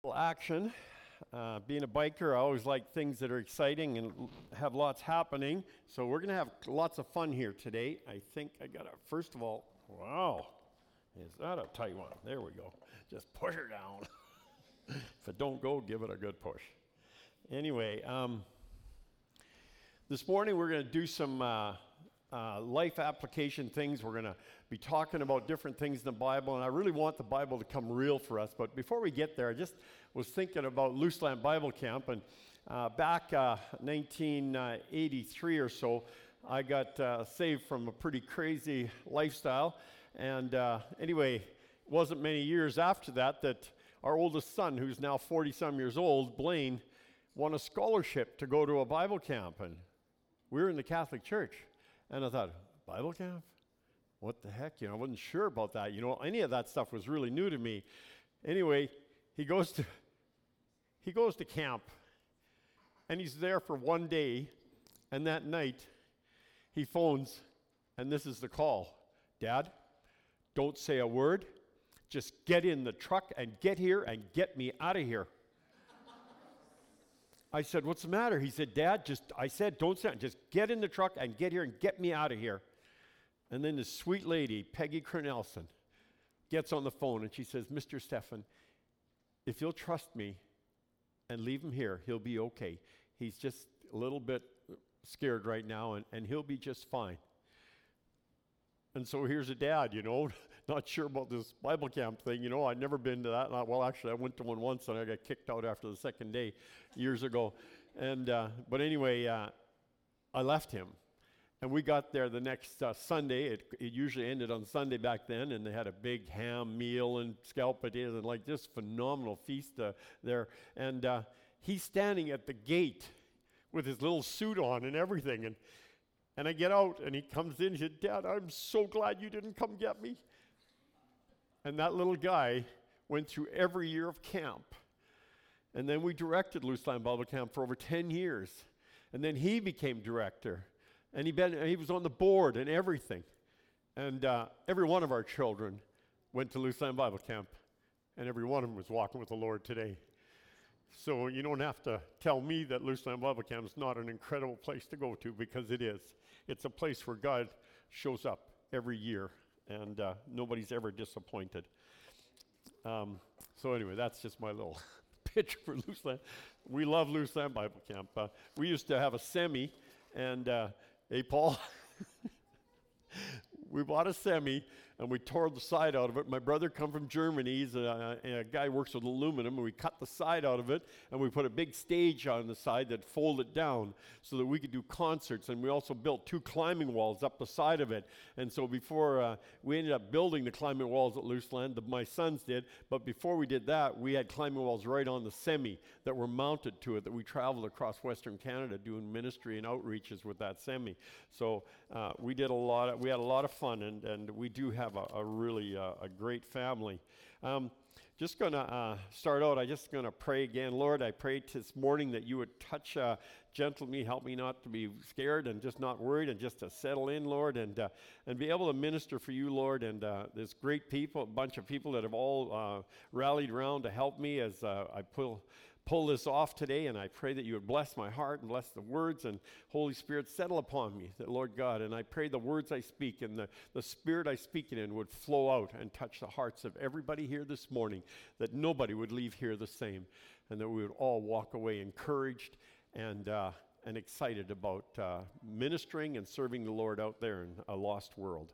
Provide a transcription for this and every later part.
Action. Being a biker, I always like things that are exciting and have lots happening. So we're going to have lots of fun here today. I think I got to, first of all, wow, is that a tight one? There we go. Just push her down. If it don't go, give it a good push. Anyway, this morning we're going to do some life application things. We're going to be talking about different things in the Bible, and I really want the Bible to come real for us. But before we get there, I just was thinking about Luseland Bible Camp, and back 1983 or so, I got saved from a pretty crazy lifestyle. And anyway, it wasn't many years after that our oldest son, who's now 40-some years old, Blaine, won a scholarship to go to a Bible camp, and we were in the Catholic Church. And I thought, Bible camp? What the heck? I wasn't sure about that. Any of that stuff was really new to me. Anyway, he goes to camp, and he's there for one day, and that night, he phones, and this is the call. Dad, don't say a word. Just get in the truck and get here and get me out of here. I said, what's the matter? He said, Dad, I said, don't say it. Just get in the truck and get here and get me out of here. And then this sweet lady, Peggy Cornelson, gets on the phone and she says, Mr. Stephan, if you'll trust me and leave him here, he'll be okay. He's just a little bit scared right now, and he'll be just fine. And so here's a dad, not sure about this Bible camp thing. I'd never been to that. Well, actually, I went to one once, and I got kicked out after the second day years ago. And but anyway, I left him. And we got there the next Sunday. It usually ended on Sunday back then, and they had a big ham meal and scalloped potatoes and like this phenomenal feast there. And he's standing at the gate with his little suit on and everything. And I get out, and he comes in and said, Dad, I'm so glad you didn't come get me. And that little guy went through every year of camp. And then we directed Luseland Bible Camp for over 10 years. And then he became director. And he was on the board and everything. And every one of our children went to Luseland Bible Camp. And every one of them is walking with the Lord today. So you don't have to tell me that Luseland Bible Camp is not an incredible place to go to, because it is. It's a place where God shows up every year, and nobody's ever disappointed. So anyway, that's just my little pitch for Luseland. We love Luseland Bible Camp. We used to have a semi, and hey, Paul, we bought a semi, and we tore the side out of it. My brother come from Germany. He's a guy who works with aluminum, and we cut the side out of it, and we put a big stage on the side that folded down so that we could do concerts. And we also built 2 climbing walls up the side of it. And so before we ended up building the climbing walls at Luseland, my sons did, but before we did that, we had climbing walls right on the semi that were mounted to it, that we traveled across Western Canada doing ministry and outreaches with that semi. So we had a lot of fun, and we do have a really a great family. Just going to start out, I'm just going to pray again. Lord, I prayed this morning that you would touch gentle me, help me not to be scared and just not worried, and just to settle in, Lord, and be able to minister for you, Lord. And there's great people, a bunch of people that have all rallied around to help me as I pull this off today, and I pray that you would bless my heart and bless the words, and Holy Spirit, settle upon me, that Lord God, and I pray the words I speak and the Spirit I speak it in would flow out and touch the hearts of everybody here this morning, that nobody would leave here the same, and that we would all walk away encouraged and excited about ministering and serving the Lord out there in a lost world.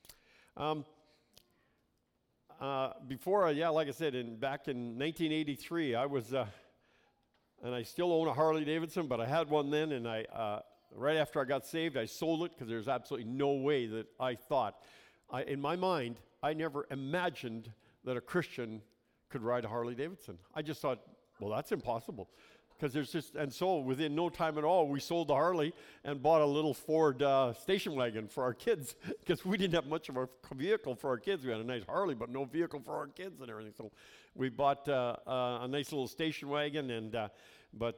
Before, like I said, back in 1983, I was... and I still own a Harley Davidson, but I had one then, and right after I got saved, I sold it because there's absolutely no way that I thought. In my mind, I never imagined that a Christian could ride a Harley Davidson. I just thought, well, that's impossible. And so within no time at all, we sold the Harley and bought a little Ford station wagon for our kids, because we didn't have much of a vehicle for our kids. We had a nice Harley, but no vehicle for our kids and everything. So we bought a nice little station wagon, but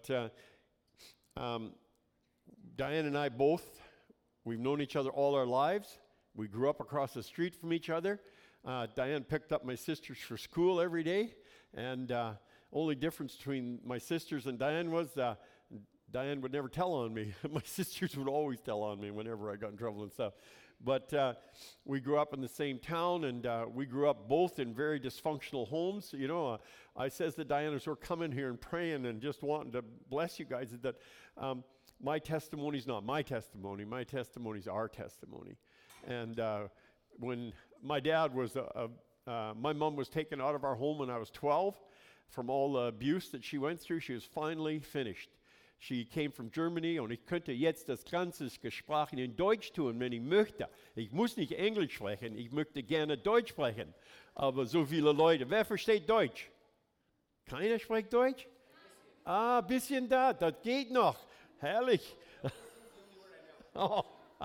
Diane and I both, we've known each other all our lives. We grew up across the street from each other. Diane picked up my sisters for school every day, and Only difference between my sisters and Diane was Diane would never tell on me. My sisters would always tell on me whenever I got in trouble and stuff. But we grew up in the same town, and we grew up both in very dysfunctional homes. You know, I says to Diane as we're coming here and praying and just wanting to bless you guys, that my testimony's not my testimony. My testimony's our testimony. And when my dad was, my mom was taken out of our home when I was 12 from all the abuse that she went through. She was finally finished. She came from Germany und ich könnte jetzt das ganze Gesprochen in Deutsch tun, wenn ich möchte. Ich muss nicht Englisch sprechen, ich möchte gerne Deutsch sprechen. Aber so viele Leute, wer versteht Deutsch? Keiner spricht Deutsch? Ah, ein bisschen da, das geht noch. Herrlich. Oh.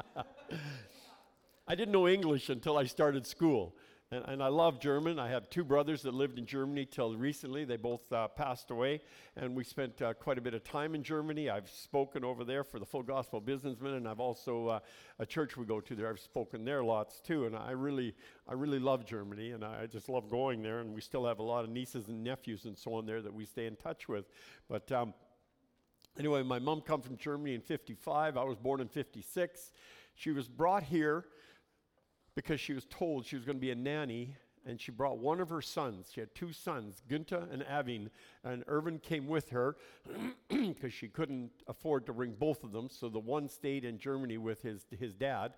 I didn't know English until I started school. And I love German. I have two brothers that lived in Germany till recently. They both passed away, and we spent quite a bit of time in Germany. I've spoken over there for the Full Gospel Businessmen, and I've also a church we go to there. I've spoken there lots too, and I really love Germany, and I just love going there. And we still have a lot of nieces and nephews and so on there that we stay in touch with. But anyway, my mom come from Germany in '55. I was born in '56. She was brought here because she was told she was going to be a nanny, and she brought one of her sons. She had two sons, Günther and Avin, and Irvin came with her because she couldn't afford to bring both of them, so the one stayed in Germany with his dad,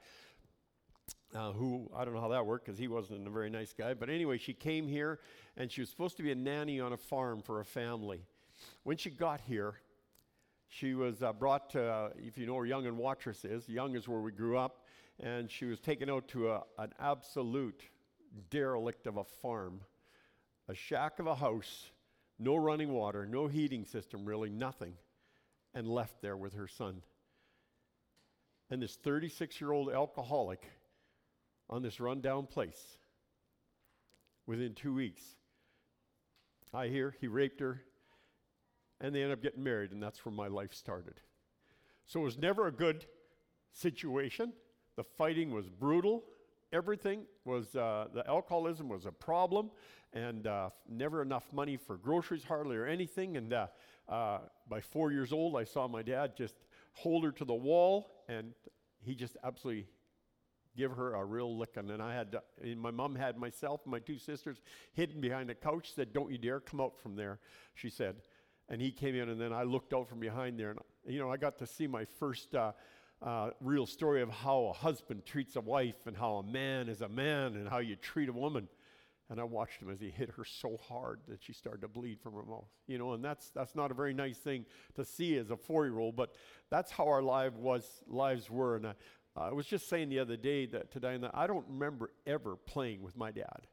who, I don't know how that worked because he wasn't a very nice guy, but anyway, she came here, and she was supposed to be a nanny on a farm for a family. When she got here, she was brought to, if you know where Young and Watrous is, Young is where we grew up, and she was taken out to an absolute derelict of a farm, a shack of a house, no running water, no heating system, really nothing, and left there with her son. And this 36-year-old alcoholic on this rundown place, within 2 weeks, I hear he raped her, and they ended up getting married, and that's where my life started. So it was never a good situation. The fighting was brutal. Everything was, the alcoholism was a problem, and never enough money for groceries, hardly, or anything. And by 4 years old, I saw my dad just hold her to the wall, and he just absolutely give her a real licking. And my mom had myself and my two sisters hidden behind a couch, said, "Don't you dare come out from there," she said. And he came in, and then I looked out from behind there, and you know, I got to see my first real story of how a husband treats a wife and how a man is a man and how you treat a woman. And I watched him as he hit her so hard that she started to bleed from her mouth. You know, and that's not a very nice thing to see as a 4-year-old, but that's how our lives were. And I was just saying the other day that today that I don't remember ever playing with my dad.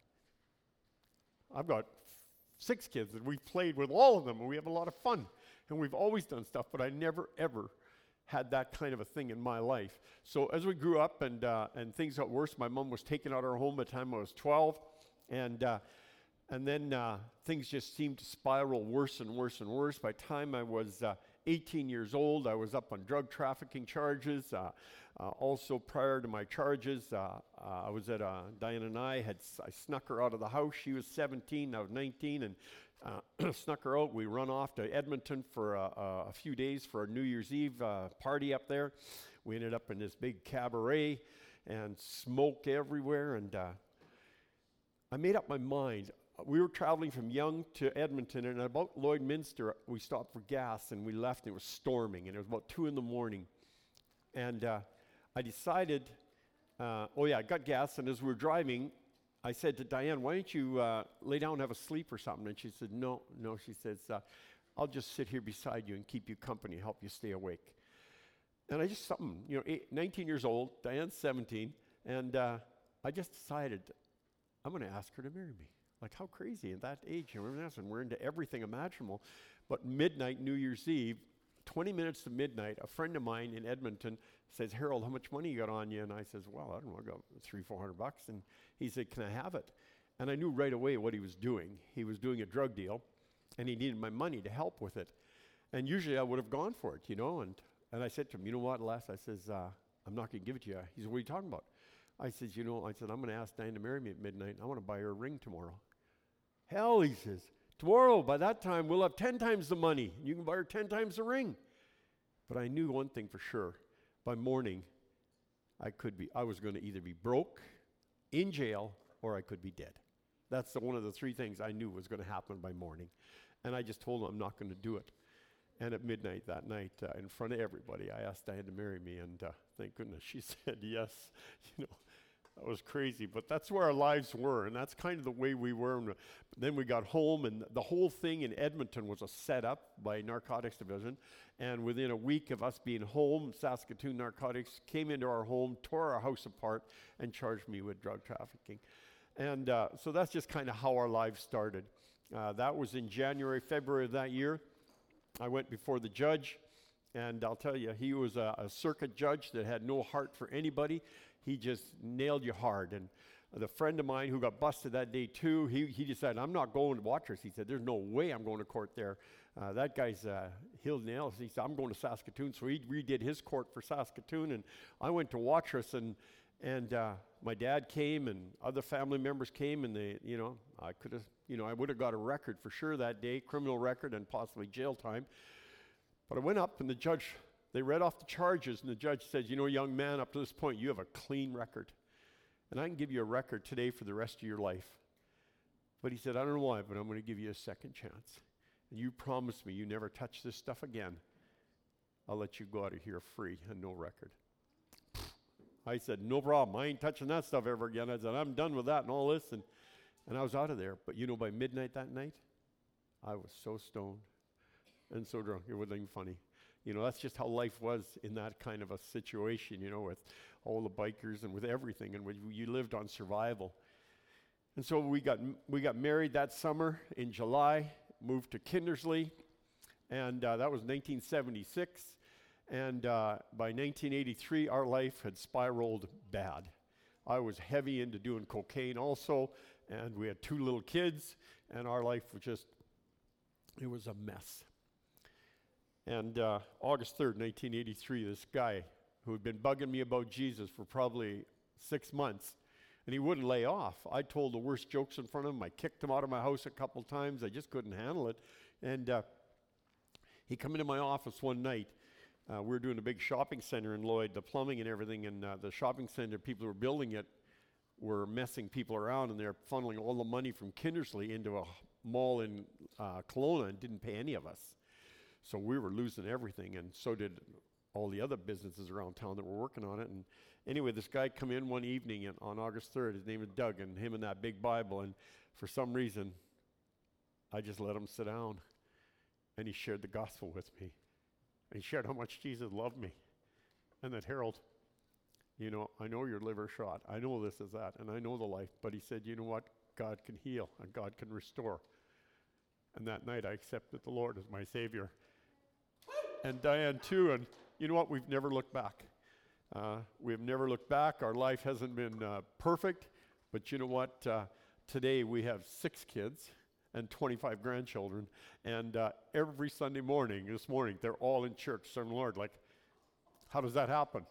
I've got 6 kids, and we've played with all of them, and we have a lot of fun. And we've always done stuff, but I never, ever had that kind of a thing in my life. So as we grew up and things got worse, my mom was taken out of our home by the time I was 12, and then things just seemed to spiral worse and worse and worse. By the time I was 18 years old, I was up on drug trafficking charges. Also prior to my charges, I was at, Diane and I snuck her out of the house. She was 17, I was 19, and snuck her out. We run off to Edmonton for a few days for a New Year's Eve party up there. We ended up in this big cabaret and smoke everywhere. And I made up my mind. We were traveling from Young to Edmonton, and about Lloydminster, we stopped for gas, and we left, and it was storming, and it was about 2 a.m. And I decided, I got gas, and as we were driving, I said to Diane, "Why don't you lay down and have a sleep or something?" And she said, no, she says, "I'll just sit here beside you and keep you company, help you stay awake." And I just 19 years old, Diane's 17, and I just decided, I'm going to ask her to marry me. Like, how crazy at that age, we're into everything imaginable. But midnight, New Year's Eve, 20 minutes to midnight, a friend of mine in Edmonton says, "Harold, how much money you got on you?" And I says, "Well, I don't know, I got $300-400. And he said, "Can I have it?" And I knew right away what he was doing. He was doing a drug deal, and he needed my money to help with it. And usually I would have gone for it, and I said to him, "You know what, Les?" I says, "I'm not going to give it to you." He said, "What are you talking about?" I says, "I'm going to ask Diane to marry me at midnight. I want to buy her a ring tomorrow." "Hell," he says, Tomorrow, by that time, we'll have 10 times the money. You can buy her 10 times the ring. But I knew one thing for sure. By morning, I was going to either be broke, in jail, or I could be dead. That's one of the three things I knew was going to happen by morning. And I just told him I'm not going to do it. And at midnight that night, in front of everybody, I asked Diane to marry me, and thank goodness she said yes. You know, that was crazy, but that's where our lives were, and that's kind of the way we were. And then we got home, and the whole thing in Edmonton was a setup by Narcotics Division. And within a week of us being home, Saskatoon Narcotics came into our home, tore our house apart, and charged me with drug trafficking. And so that's just kind of how our lives started. That was in January, February of that year. I went before the judge, and I'll tell you, he was a circuit judge that had no heart for anybody. He just nailed you hard. And the friend of mine who got busted that day too, he decided, I'm not going to Watrous. He said, there's no way I'm going to court there. That guy's, he'll nail us. He said, I'm going to Saskatoon. So he redid his court for Saskatoon, and I went to Watrous, and my dad came, and other family members came, and I would have got a record for sure that day, criminal record and possibly jail time. But I went up, and they read off the charges, and the judge said, young man, up to this point, you have a clean record. And I can give you a record today for the rest of your life. But he said, I don't know why, but I'm going to give you a second chance. And you promise me you never touch this stuff again. I'll let you go out of here free and no record. I said, no problem. I ain't touching that stuff ever again. I said, I'm done with that and all this. And I was out of there. But by midnight that night, I was so stoned and so drunk. It wasn't even funny. That's just how life was in that kind of a situation, with all the bikers and with everything. And you lived on survival. And so we got married that summer in July, moved to Kindersley. And that was 1976. And by 1983, our life had spiraled bad. I was heavy into doing cocaine also, and we had 2 little kids, and our life was it was a mess. And August 3rd, 1983, this guy who had been bugging me about Jesus for probably 6 months, and he wouldn't lay off. I told the worst jokes in front of him. I kicked him out of my house a couple times. I just couldn't handle it. And he come into my office one night. We were doing a big shopping center in Lloyd, the plumbing and everything, and the shopping center, people who were building it were messing people around, and they're funneling all the money from Kindersley into a mall in Kelowna and didn't pay any of us. So we were losing everything, and so did all the other businesses around town that were working on it. And anyway, this guy come in one evening on August 3rd. His name is Doug, and him and that big Bible, and for some reason, I just let him sit down, and he shared the gospel with me. And he shared how much Jesus loved me. And that, Harold, I know your liver shot. I know this is that, and I know the life. But he said, you know what? God can heal, and God can restore. And that night, I accepted the Lord as my Savior. And Diane, too. And you know what? We've never looked back. We've never looked back. Our life hasn't been perfect. But you know what? Today, we have 6 kids and 25 grandchildren, and every Sunday morning, this morning, they're all in church serving the Lord. Like, how does that happen?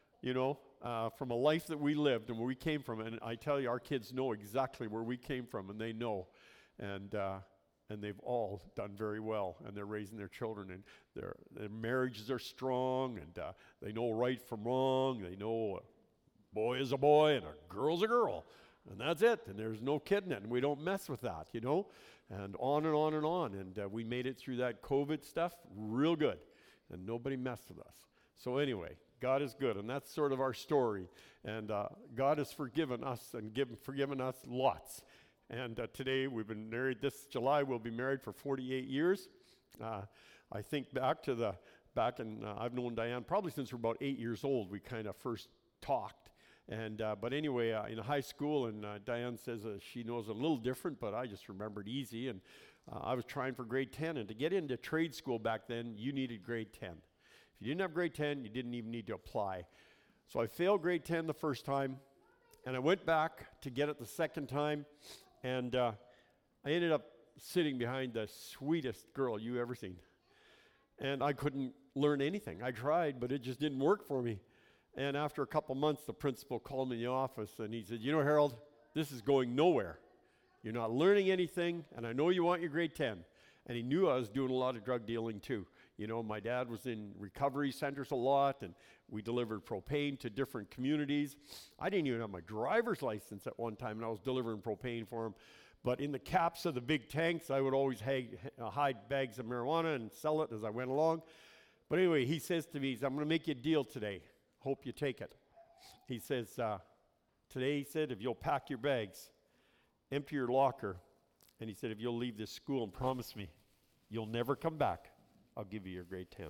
From a life that we lived and where we came from, and I tell you, our kids know exactly where we came from, and they know, and they've all done very well, and they're raising their children, and their marriages are strong, and they know right from wrong. They know a boy is a boy and a girl's a girl. And that's it, and there's no kidding it, and we don't mess with that, and on and on and on. And we made it through that COVID stuff real good, and nobody messed with us. So anyway, God is good, and that's sort of our story. And God has forgiven us and forgiven us lots. And today we've been married. This July we'll be married for 48 years. I think back in I've known Diane probably since we're about 8 years old. We kind of first talked. And but anyway, in high school, and Diane says she knows a little different, but I just remembered easy. And I was trying for grade 10, and to get into trade school back then, you needed grade 10. If you didn't have grade 10, you didn't even need to apply. So I failed grade 10 the first time, and I went back to get it the second time, and I ended up sitting behind the sweetest girl you ever seen. And I couldn't learn anything. I tried, but it just didn't work for me. And after a couple months, the principal called me in the office, and he said, Harold, this is going nowhere. You're not learning anything, and I know you want your grade 10. And he knew I was doing a lot of drug dealing too. You know, my dad was in recovery centers a lot, and we delivered propane to different communities. I didn't even have my driver's license at one time, and I was delivering propane for him. But in the caps of the big tanks, I would always hide bags of marijuana and sell it as I went along. But anyway, he says to me, I'm going to make you a deal today. Hope you take it. He says, today, he said, if you'll pack your bags, empty your locker, and he said, if you'll leave this school and promise me you'll never come back, I'll give you your grade 10.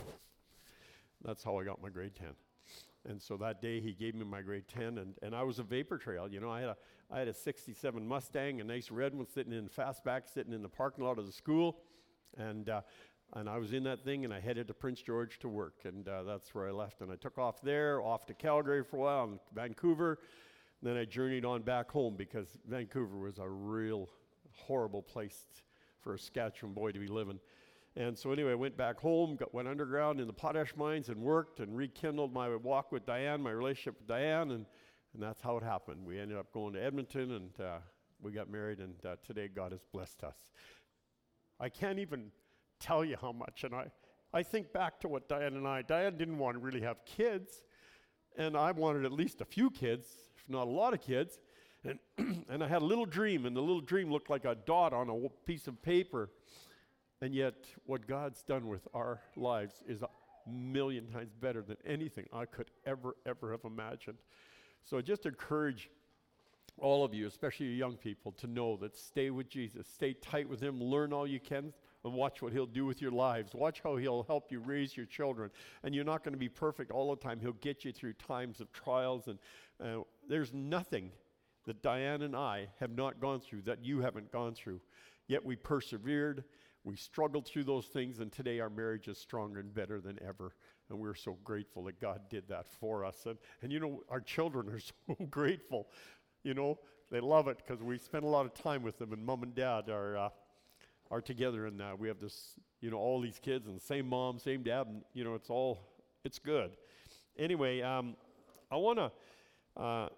That's how I got my grade 10. And so that day he gave me my grade 10, and I was a vapor trail. You know, I had a 67 Mustang, a nice red one sitting in fastback, sitting in the parking lot of the school. And I was in that thing, and I headed to Prince George to work, and that's where I left. And I took off there, off to Calgary for a while, and Vancouver. And then I journeyed on back home because Vancouver was a real horrible place for a Saskatchewan boy to be living. And so anyway, I went back home, went underground in the potash mines and worked and rekindled my walk with Diane, my relationship with Diane, and that's how it happened. We ended up going to Edmonton, and we got married, and today God has blessed us. I can't even tell you how much, and I think back to what Diane didn't want to really have kids, and I wanted at least a few kids, if not a lot of kids, and I had a little dream, and the little dream looked like a dot on a piece of paper. And yet, what God's done with our lives is a million times better than anything I could ever have imagined. So I just encourage all of you, especially you young people, to know that stay with Jesus, stay tight with him, learn all you can, and watch what he'll do with your lives. Watch how he'll help you raise your children. And you're not going to be perfect all the time. He'll get you through times of trials. And there's nothing that Diane and I have not gone through that you haven't gone through. Yet we persevered. We struggled through those things, and today our marriage is stronger and better than ever. And we're so grateful that God did that for us. And you know, our children are so grateful. You know, they love it because we spend a lot of time with them, and Mom and Dad are together, and we have this, you know, all these kids, and same mom, same dad, and, you know, it's good. Anyway, I want to, I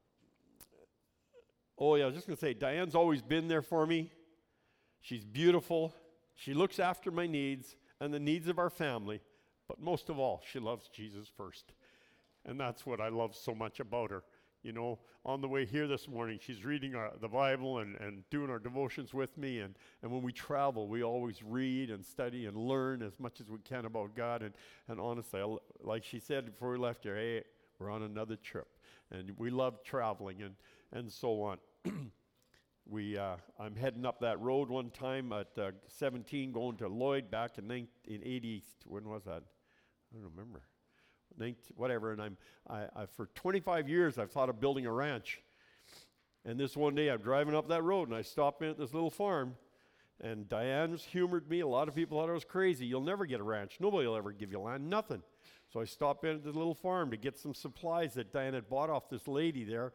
was just going to say, Diane's always been there for me. She's beautiful. She looks after my needs and the needs of our family, but most of all, she loves Jesus first. And that's what I love so much about her. You know, on the way here this morning, she's reading the Bible and doing our devotions with me. And when we travel, we always read and study and learn as much as we can about God. And honestly, like she said before we left here, hey, we're on another trip. And we love traveling and so on. I'm heading up that road one time at 17, going to Lloyd back in 80. When was that? I don't remember. Whatever. And I for 25 years I've thought of building a ranch. And this one day I'm driving up that road and I stop in at this little farm. And Diane's humored me. A lot of people thought I was crazy. You'll never get a ranch. Nobody will ever give you land. Nothing. So I stop in at this little farm to get some supplies that Diane had bought off this lady there.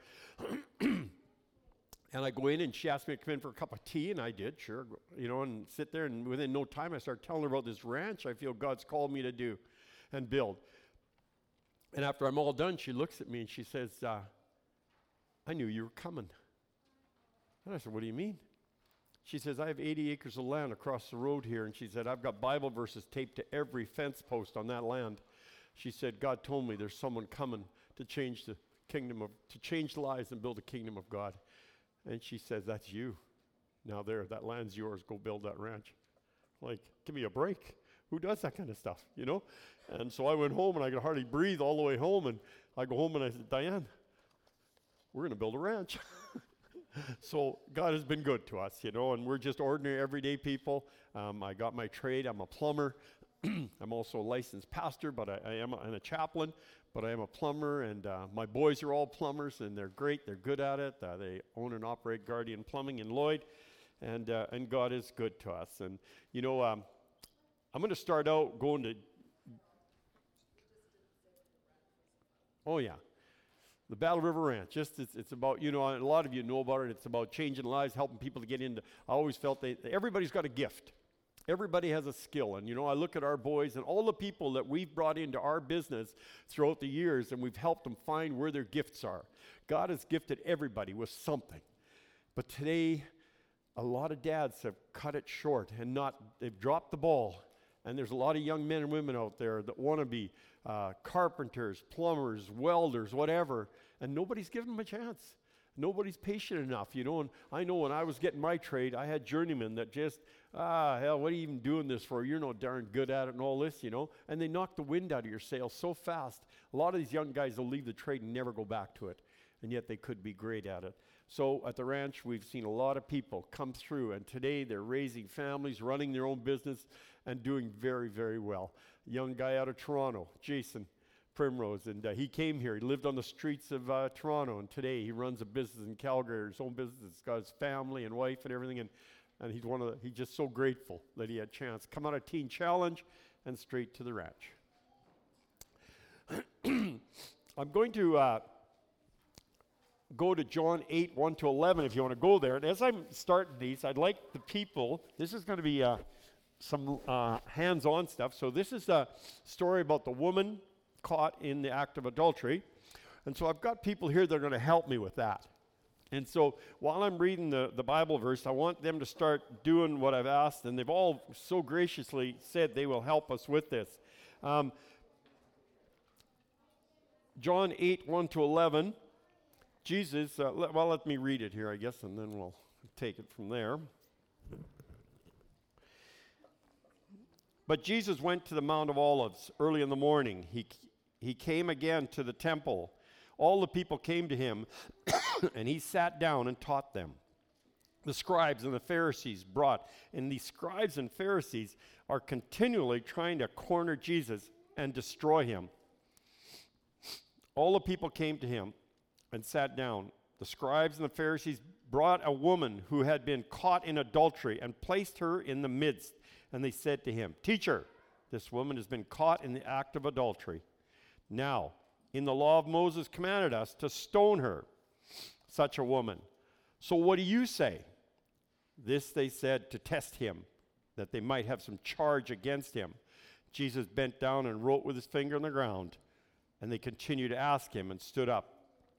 And I go in, and she asked me to come in for a cup of tea, and I did, sure, you know, and sit there, and within no time, I start telling her about this ranch I feel God's called me to do and build. And after I'm all done, she looks at me, and she says, I knew you were coming. And I said, what do you mean? She says, I have 80 acres of land across the road here, and she said, I've got Bible verses taped to every fence post on that land. She said, God told me there's someone coming to change the to change lives and build a kingdom of God. And she says, that's you. Now that land's yours, go build that ranch. Like, give me a break. Who does that kind of stuff, you know? And so I went home, and I could hardly breathe all the way home. And I go home, and I said, Diane, we're going to build a ranch. So God has been good to us, you know, and we're just ordinary, everyday people. I got my trade. I'm a plumber. I'm also a licensed pastor, but I am a chaplain, but I am a plumber, and my boys are all plumbers, and they're great. They're good at it. They own and operate Guardian Plumbing in Lloyd, and God is good to us. And, you know, I'm going to start out going to, the Battle River Ranch. It's about, you know, a lot of you know about it. It's about changing lives, helping people to get into, I always felt everybody's got a gift. Everybody has a skill. And, you know, I look at our boys and all the people that we've brought into our business throughout the years, and we've helped them find where their gifts are. God has gifted everybody with something. But today, a lot of dads have cut it short and they've dropped the ball. And there's a lot of young men and women out there that want to be carpenters, plumbers, welders, whatever, and nobody's given them a chance. Nobody's patient enough, and I know when I was getting my trade, I had journeymen that just, hell, what are you even doing this for? You're no darn good at it and all this, and they knock the wind out of your sails so fast. A lot of these young guys will leave the trade and never go back to it, and yet they could be great at it. So at the ranch, we've seen a lot of people come through, and today they're raising families, running their own business, and doing very, very well. A young guy out of Toronto, Jason Primrose, and he came here. He lived on the streets of Toronto, and today he runs a business in Calgary, his own business. He's got his family and wife and everything, and he's just so grateful that he had a chance. Come out of Teen Challenge and straight to the ranch. I'm going to go to John 8, 1 to 11 if you want to go there. And as I'm starting these, I'd like the people, this is going to be some hands-on stuff. So this is a story about the woman caught in the act of adultery. And so I've got people here that are going to help me with that. And so while I'm reading the Bible verse, I want them to start doing what I've asked, and they've all so graciously said they will help us with this. John 8, 1 to 11, Jesus, let me read it here, I guess, and then we'll take it from there. But Jesus went to the Mount of Olives early in the morning. He came again to the temple. All the people came to him, and he sat down and taught them. The scribes and the Pharisees brought, and these scribes and Pharisees are continually trying to corner Jesus and destroy him. All the people came to him and sat down. The scribes and the Pharisees brought a woman who had been caught in adultery and placed her in the midst. And they said to him, "Teacher, this woman has been caught in the act of adultery. Now, in the law of Moses commanded us to stone her, such a woman. So what do you say?" This they said to test him, that they might have some charge against him. Jesus bent down and wrote with his finger on the ground. And they continued to ask him and stood up.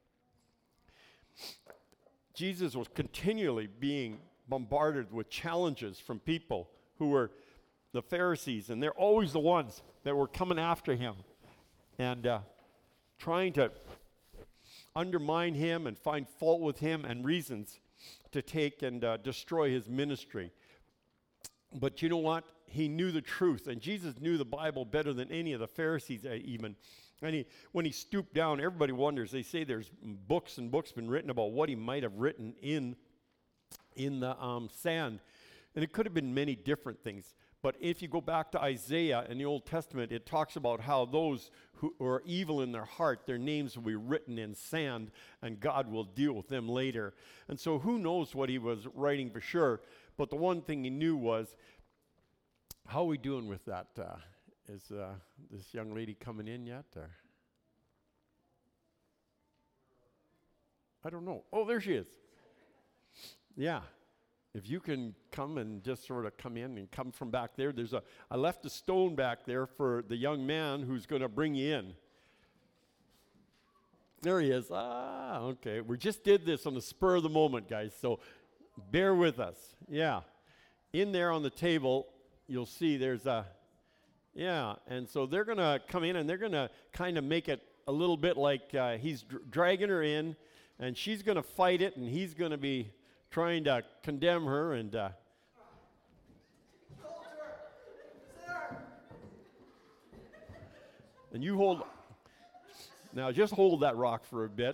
Jesus was continually being bombarded with challenges from people who were the Pharisees, and they're always the ones that were coming after him and trying to undermine him and find fault with him and reasons to take and destroy his ministry. But you know what? He knew the truth, and Jesus knew the Bible better than any of the Pharisees even. And when he stooped down, everybody wonders. They say there's books and books been written about what he might have written in the sand. And it could have been many different things. But if you go back to Isaiah in the Old Testament, it talks about how those who are evil in their heart, their names will be written in sand, and God will deal with them later. And so who knows what he was writing for sure. But the one thing he knew was, how are we doing with that? Is this young lady coming in yet? Or? I don't know. Oh, there she is. Yeah. If you can come and just sort of come in and come from back there. I left a stone back there for the young man who's going to bring you in. There he is. Okay. We just did this on the spur of the moment, guys, so bear with us. Yeah. In there on the table, you'll see there's and so they're going to come in and they're going to kind of make it a little bit like he's dragging her in, and she's going to fight it, and he's going to be trying to condemn her, and and you hold, now just hold that rock for a bit.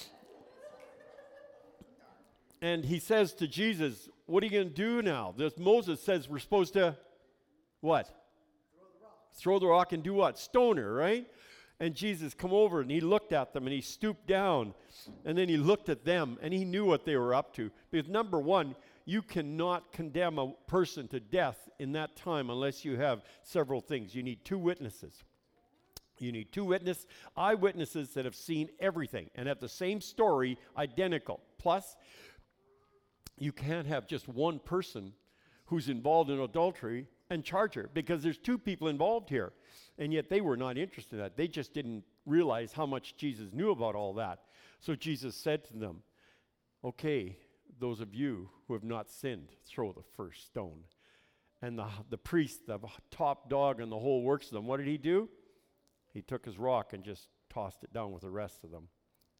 And he says to Jesus, "What are you going to do now?" Moses says we're supposed to, what? Throw the rock and do what? Stone her, right? And Jesus come over and he looked at them and he stooped down and then he looked at them and he knew what they were up to. Because number one, you cannot condemn a person to death in that time unless you have several things. You need two witnesses. You need two eyewitnesses that have seen everything and have the same story, identical. Plus, you can't have just one person who's involved in adultery and charge her, because there's two people involved here. And yet they were not interested in that. They just didn't realize how much Jesus knew about all that. So Jesus said to them, "Okay, those of you who have not sinned, throw the first stone. And the priest, the top dog in the whole works of them, what did he do? He took his rock and just tossed it down with the rest of them.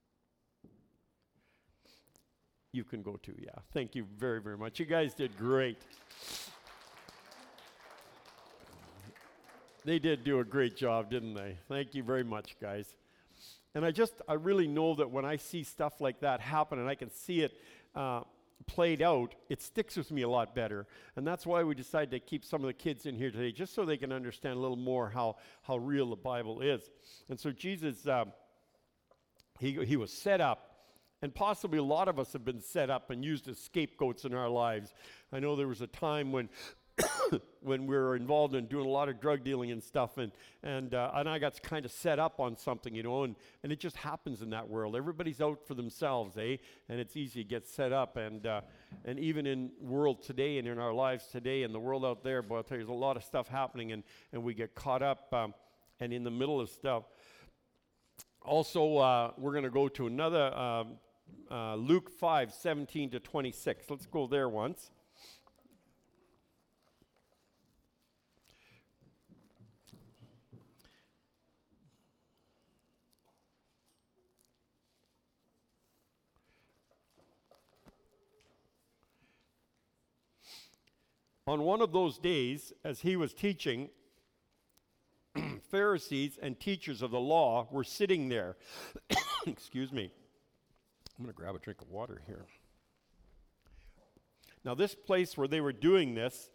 You can go too, yeah. Thank you very, very much. You guys did great. They did do a great job, didn't they? Thank you very much, guys. And I really know that when I see stuff like that happen and I can see it played out, it sticks with me a lot better. And that's why we decided to keep some of the kids in here today, just so they can understand a little more how real the Bible is. And so Jesus, he was set up, and possibly a lot of us have been set up and used as scapegoats in our lives. I know there was a time when when we were involved in doing a lot of drug dealing and stuff, and I got kind of set up on something, and it just happens in that world. Everybody's out for themselves, eh? And it's easy to get set up, and even in world today and in our lives today and the world out there, but I'll tell you, there's a lot of stuff happening, and we get caught up and in the middle of stuff. Also, we're going to go to another Luke 5:17-26. Let's go there once. On one of those days, as he was teaching, Pharisees and teachers of the law were sitting there. Excuse me. I'm going to grab a drink of water here. Now, this place where they were doing this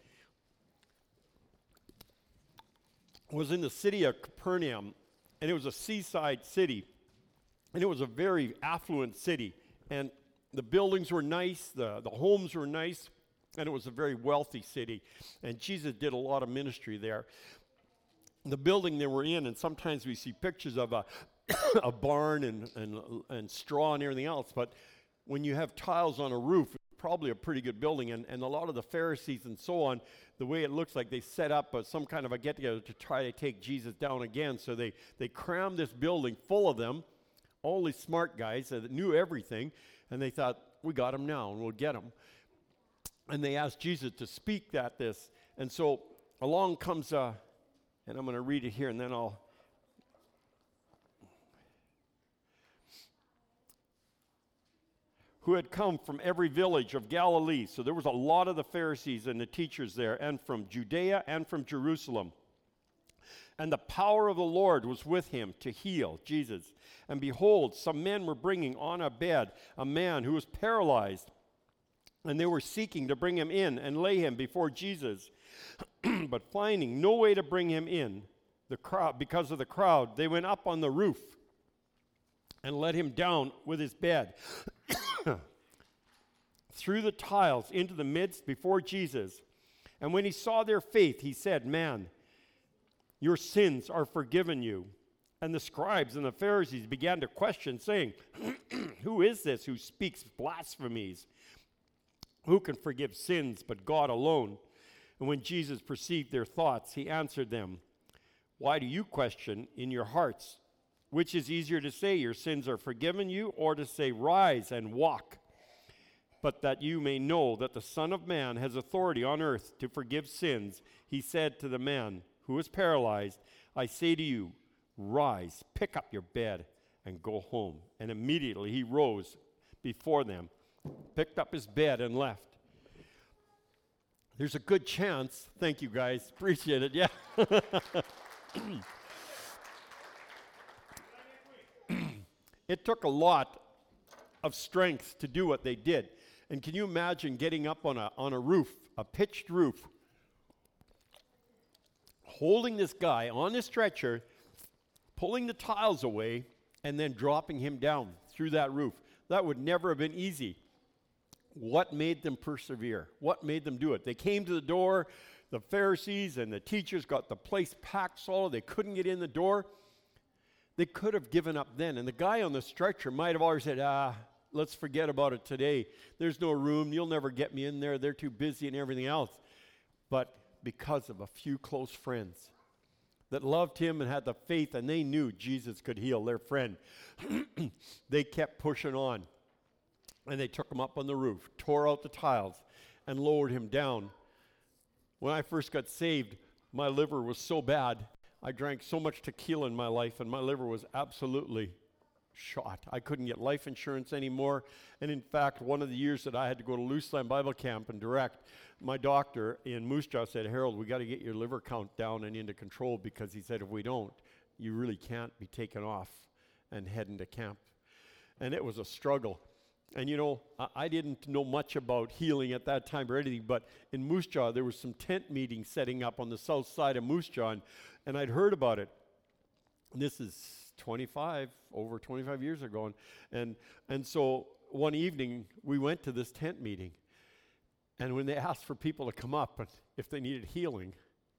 was in the city of Capernaum, and it was a seaside city, and it was a very affluent city, and the buildings were nice, the homes were nice, and it was a very wealthy city, and Jesus did a lot of ministry there. The building they were in, and sometimes we see pictures of a barn and straw and everything else, but when you have tiles on a roof, it's probably a pretty good building, and a lot of the Pharisees and so on, the way it looks like they set up some kind of a get-together to try to take Jesus down again, so they crammed this building full of them, all these smart guys that knew everything, and they thought, we got him now, and we'll get him. And they asked Jesus to speak this. And so along comes, and I'm going to read it here, and then who had come from every village of Galilee. So there was a lot of the Pharisees and the teachers there, and from Judea and from Jerusalem. And the power of the Lord was with him to heal, Jesus. And behold, some men were bringing on a bed a man who was paralyzed. And they were seeking to bring him in and lay him before Jesus. But finding no way to bring him in, because of the crowd, they went up on the roof and let him down with his bed through the tiles into the midst before Jesus. And when he saw their faith, he said, "Man, your sins are forgiven you." And the scribes and the Pharisees began to question, saying, "Who is this who speaks blasphemies? Who can forgive sins but God alone?" And when Jesus perceived their thoughts, he answered them, "Why do you question in your hearts? Which is easier to say, your sins are forgiven you, or to say, rise and walk? But that you may know that the Son of Man has authority on earth to forgive sins," he said to the man who was paralyzed, "I say to you, rise, pick up your bed, and go home." And immediately he rose before them, picked up his bed, and left. There's a good chance, thank you guys, appreciate it, yeah. It took a lot of strength to do what they did. And can you imagine getting up on a roof, a pitched roof, holding this guy on a stretcher, pulling the tiles away, and then dropping him down through that roof? That would never have been easy. What made them persevere? What made them do it? They came to the door. The Pharisees and the teachers got the place packed solid. They couldn't get in the door. They could have given up then. And the guy on the stretcher might have already said, let's forget about it today. There's no room. You'll never get me in there. They're too busy and everything else. But because of a few close friends that loved him and had the faith, and they knew Jesus could heal their friend, they kept pushing on. And they took him up on the roof, tore out the tiles, and lowered him down. When I first got saved, my liver was so bad. I drank so much tequila in my life, and my liver was absolutely shot. I couldn't get life insurance anymore. And in fact, one of the years that I had to go to Luceland Bible Camp and direct, my doctor in Moose Jaw said, Harold, we got to get your liver count down and into control, because he said, if we don't, you really can't be taken off and head into camp. And it was a struggle. And you know, I didn't know much about healing at that time or anything, but in Moose Jaw, there was some tent meetings setting up on the south side of Moose Jaw, and I'd heard about it. And this is over 25 years ago. And so one evening, we went to this tent meeting. And when they asked for people to come up and if they needed healing,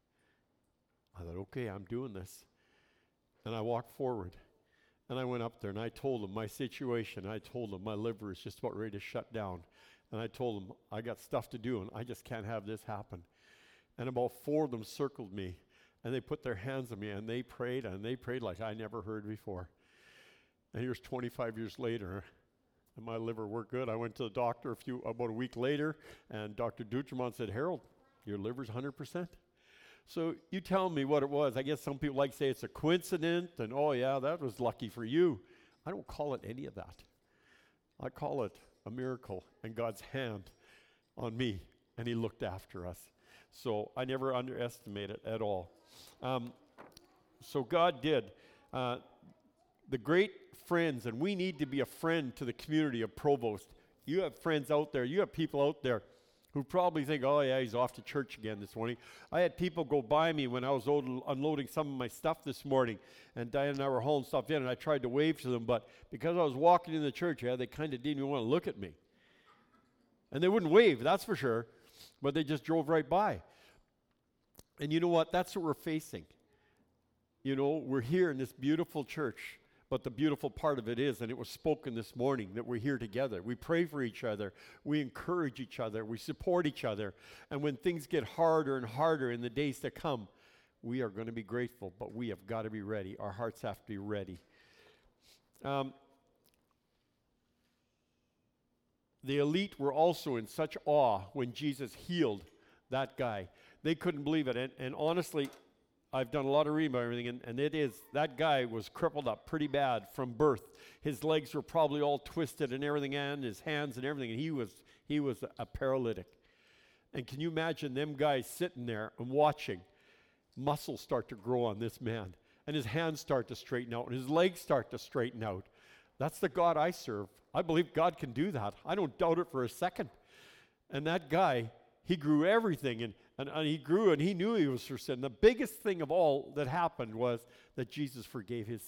I thought, okay, I'm doing this. And I walked forward. And I went up there and I told them my situation. I told them my liver is just about ready to shut down. And I told them I got stuff to do and I just can't have this happen. And about 4 of them circled me and they put their hands on me and they prayed like I never heard before. And here's 25 years later and my liver worked good. I went to the doctor about a week later and Dr. Dutremont said, Harold, your liver's 100%. So you tell me what it was. I guess some people like to say it's a coincidence, and oh yeah, that was lucky for you. I don't call it any of that. I call it a miracle and God's hand on me, and he looked after us. So I never underestimate it at all. So God did. The great friends, and we need to be a friend to the community of Provost. You have friends out there, you have people out there who probably think, oh yeah, he's off to church again this morning. I had people go by me when I was unloading some of my stuff this morning, and Diane and I were hauling stuff in, and I tried to wave to them, but because I was walking in the church, they kind of didn't even want to look at me. And they wouldn't wave, that's for sure, but they just drove right by. And you know what? That's what we're facing. You know, we're here in this beautiful church, but the beautiful part of it is, and it was spoken this morning, that we're here together. We pray for each other. We encourage each other. We support each other. And when things get harder and harder in the days to come, we are going to be grateful, but we have got to be ready. Our hearts have to be ready. The elite were also in such awe when Jesus healed that guy. They couldn't believe it. And honestly, I've done a lot of reading about everything, and it is, that guy was crippled up pretty bad from birth. His legs were probably all twisted and everything, and his hands and everything, and he was a paralytic. And can you imagine them guys sitting there and watching muscles start to grow on this man, and his hands start to straighten out, and his legs start to straighten out? That's the God I serve. I believe God can do that. I don't doubt it for a second. And that guy, he grew everything, and he grew, and he knew he was for sin. The biggest thing of all that happened was that Jesus forgave his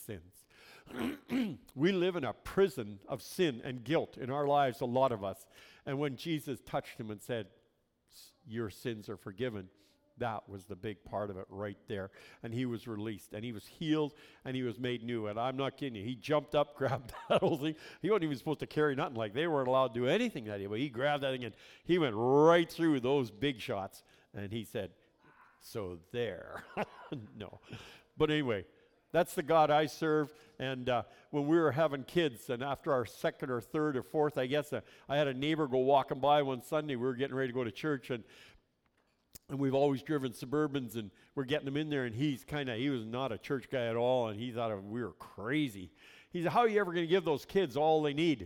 sins. We live in a prison of sin and guilt in our lives, a lot of us. And when Jesus touched him and said, your sins are forgiven, that was the big part of it right there. And he was released, and he was healed, and he was made new. And I'm not kidding you. He jumped up, grabbed that whole thing. He wasn't even supposed to carry nothing. Like, they weren't allowed to do anything that day. But he grabbed that thing, and he went right through those big shots. And he said, so there. No. But anyway, that's the God I serve. And when we were having kids, and after our second or third or fourth, I guess, I had a neighbor go walking by one Sunday. We were getting ready to go to church, and we've always driven Suburbans, and we're getting them in there, and he was not a church guy at all, and he thought we were crazy. He said, how are you ever going to give those kids all they need,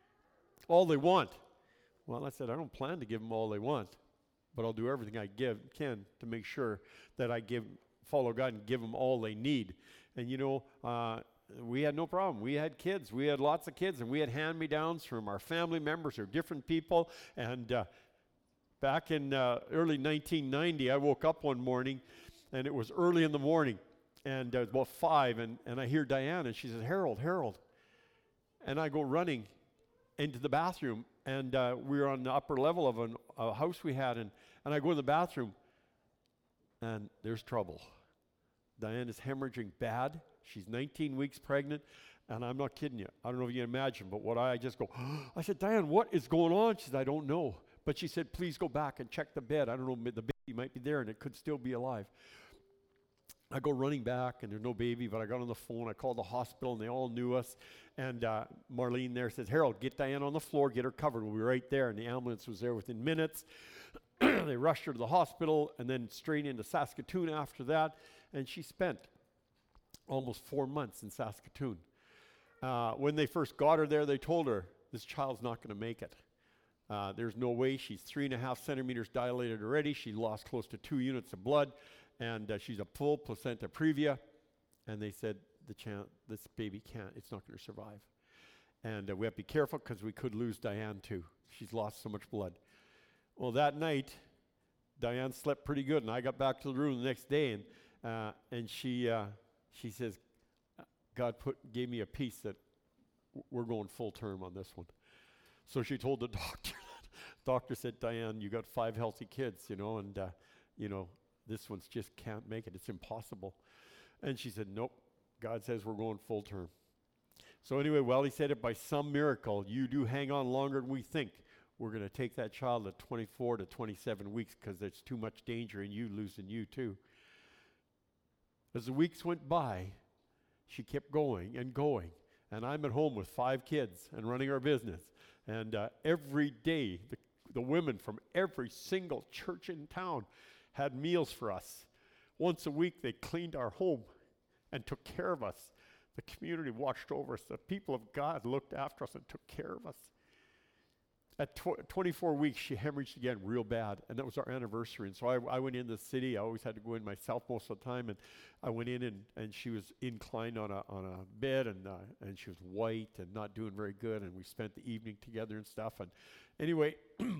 all they want? Well, I said, I don't plan to give them all they want, but I'll do everything I can to make sure that I follow God and give them all they need. And you know, we had no problem. We had kids. We had lots of kids, and we had hand-me-downs from our family members or different people. And back in early 1990, I woke up one morning, and it was early in the morning, and it was about 5, and I hear Diane, and she says, Harold. And I go running into the bathroom, and we were on the upper level of a house we had, and I go to the bathroom, and there's trouble. Diane is hemorrhaging bad. She's 19 weeks pregnant, and I'm not kidding you. I don't know if you can imagine, but I just go, I said, Diane, what is going on? She said, I don't know. But she said, please go back and check the bed. I don't know, the baby might be there, and it could still be alive. I go running back, and there's no baby, but I got on the phone. I called the hospital, and they all knew us. And Marlene there says, Harold, get Diane on the floor, get her covered. We'll be right there. And the ambulance was there within minutes. They rushed her to the hospital, and then straight into Saskatoon after that. And she spent almost 4 months in Saskatoon. When they first got her there, they told her, this child's not going to make it. There's no way. She's 3.5 centimeters dilated already. She lost close to 2 units of blood. And she's a full placenta previa, and they said this baby it's not going to survive. And we have to be careful because we could lose Diane too. She's lost so much blood. Well, that night, Diane slept pretty good, and I got back to the room the next day, and she says, God gave me a peace that we're going full term on this one. So she told the doctor. Doctor said, Diane, you got 5 healthy kids, and this one's just can't make it. It's impossible. And she said, nope, God says we're going full term. So anyway, well, he said, if by some miracle you do hang on longer than we think, we're going to take that child at 24 to 27 weeks because there's too much danger in you losing you too. As the weeks went by, she kept going and going. And I'm at home with 5 kids and running our business. And every day, the women from every single church in town had meals for us. Once a week, they cleaned our home and took care of us. The community watched over us. The people of God looked after us and took care of us. At 24 weeks, she hemorrhaged again real bad, and that was our anniversary. And so I went in the city. I always had to go in myself most of the time, and I went in, and she was inclined on a bed, and she was white and not doing very good, and we spent the evening together and stuff. And anyway,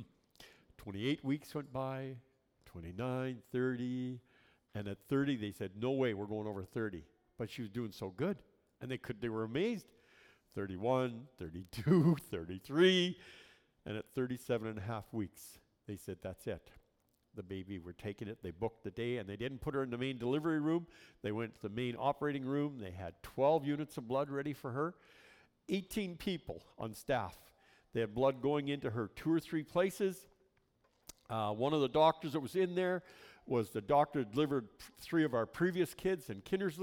28 weeks went by, 29, 30, and at 30 they said, no way, we're going over 30. But she was doing so good, and they were amazed. 31, 32, 33, and at 37 and a half weeks, they said, that's it. The baby, we're taking it. They booked the day, and they didn't put her in the main delivery room. They went to the main operating room. They had 12 units of blood ready for her, 18 people on staff. They had blood going into her 2 or 3 places. One of the doctors that was in there was the doctor who delivered 3 of our previous kids in Kindersley.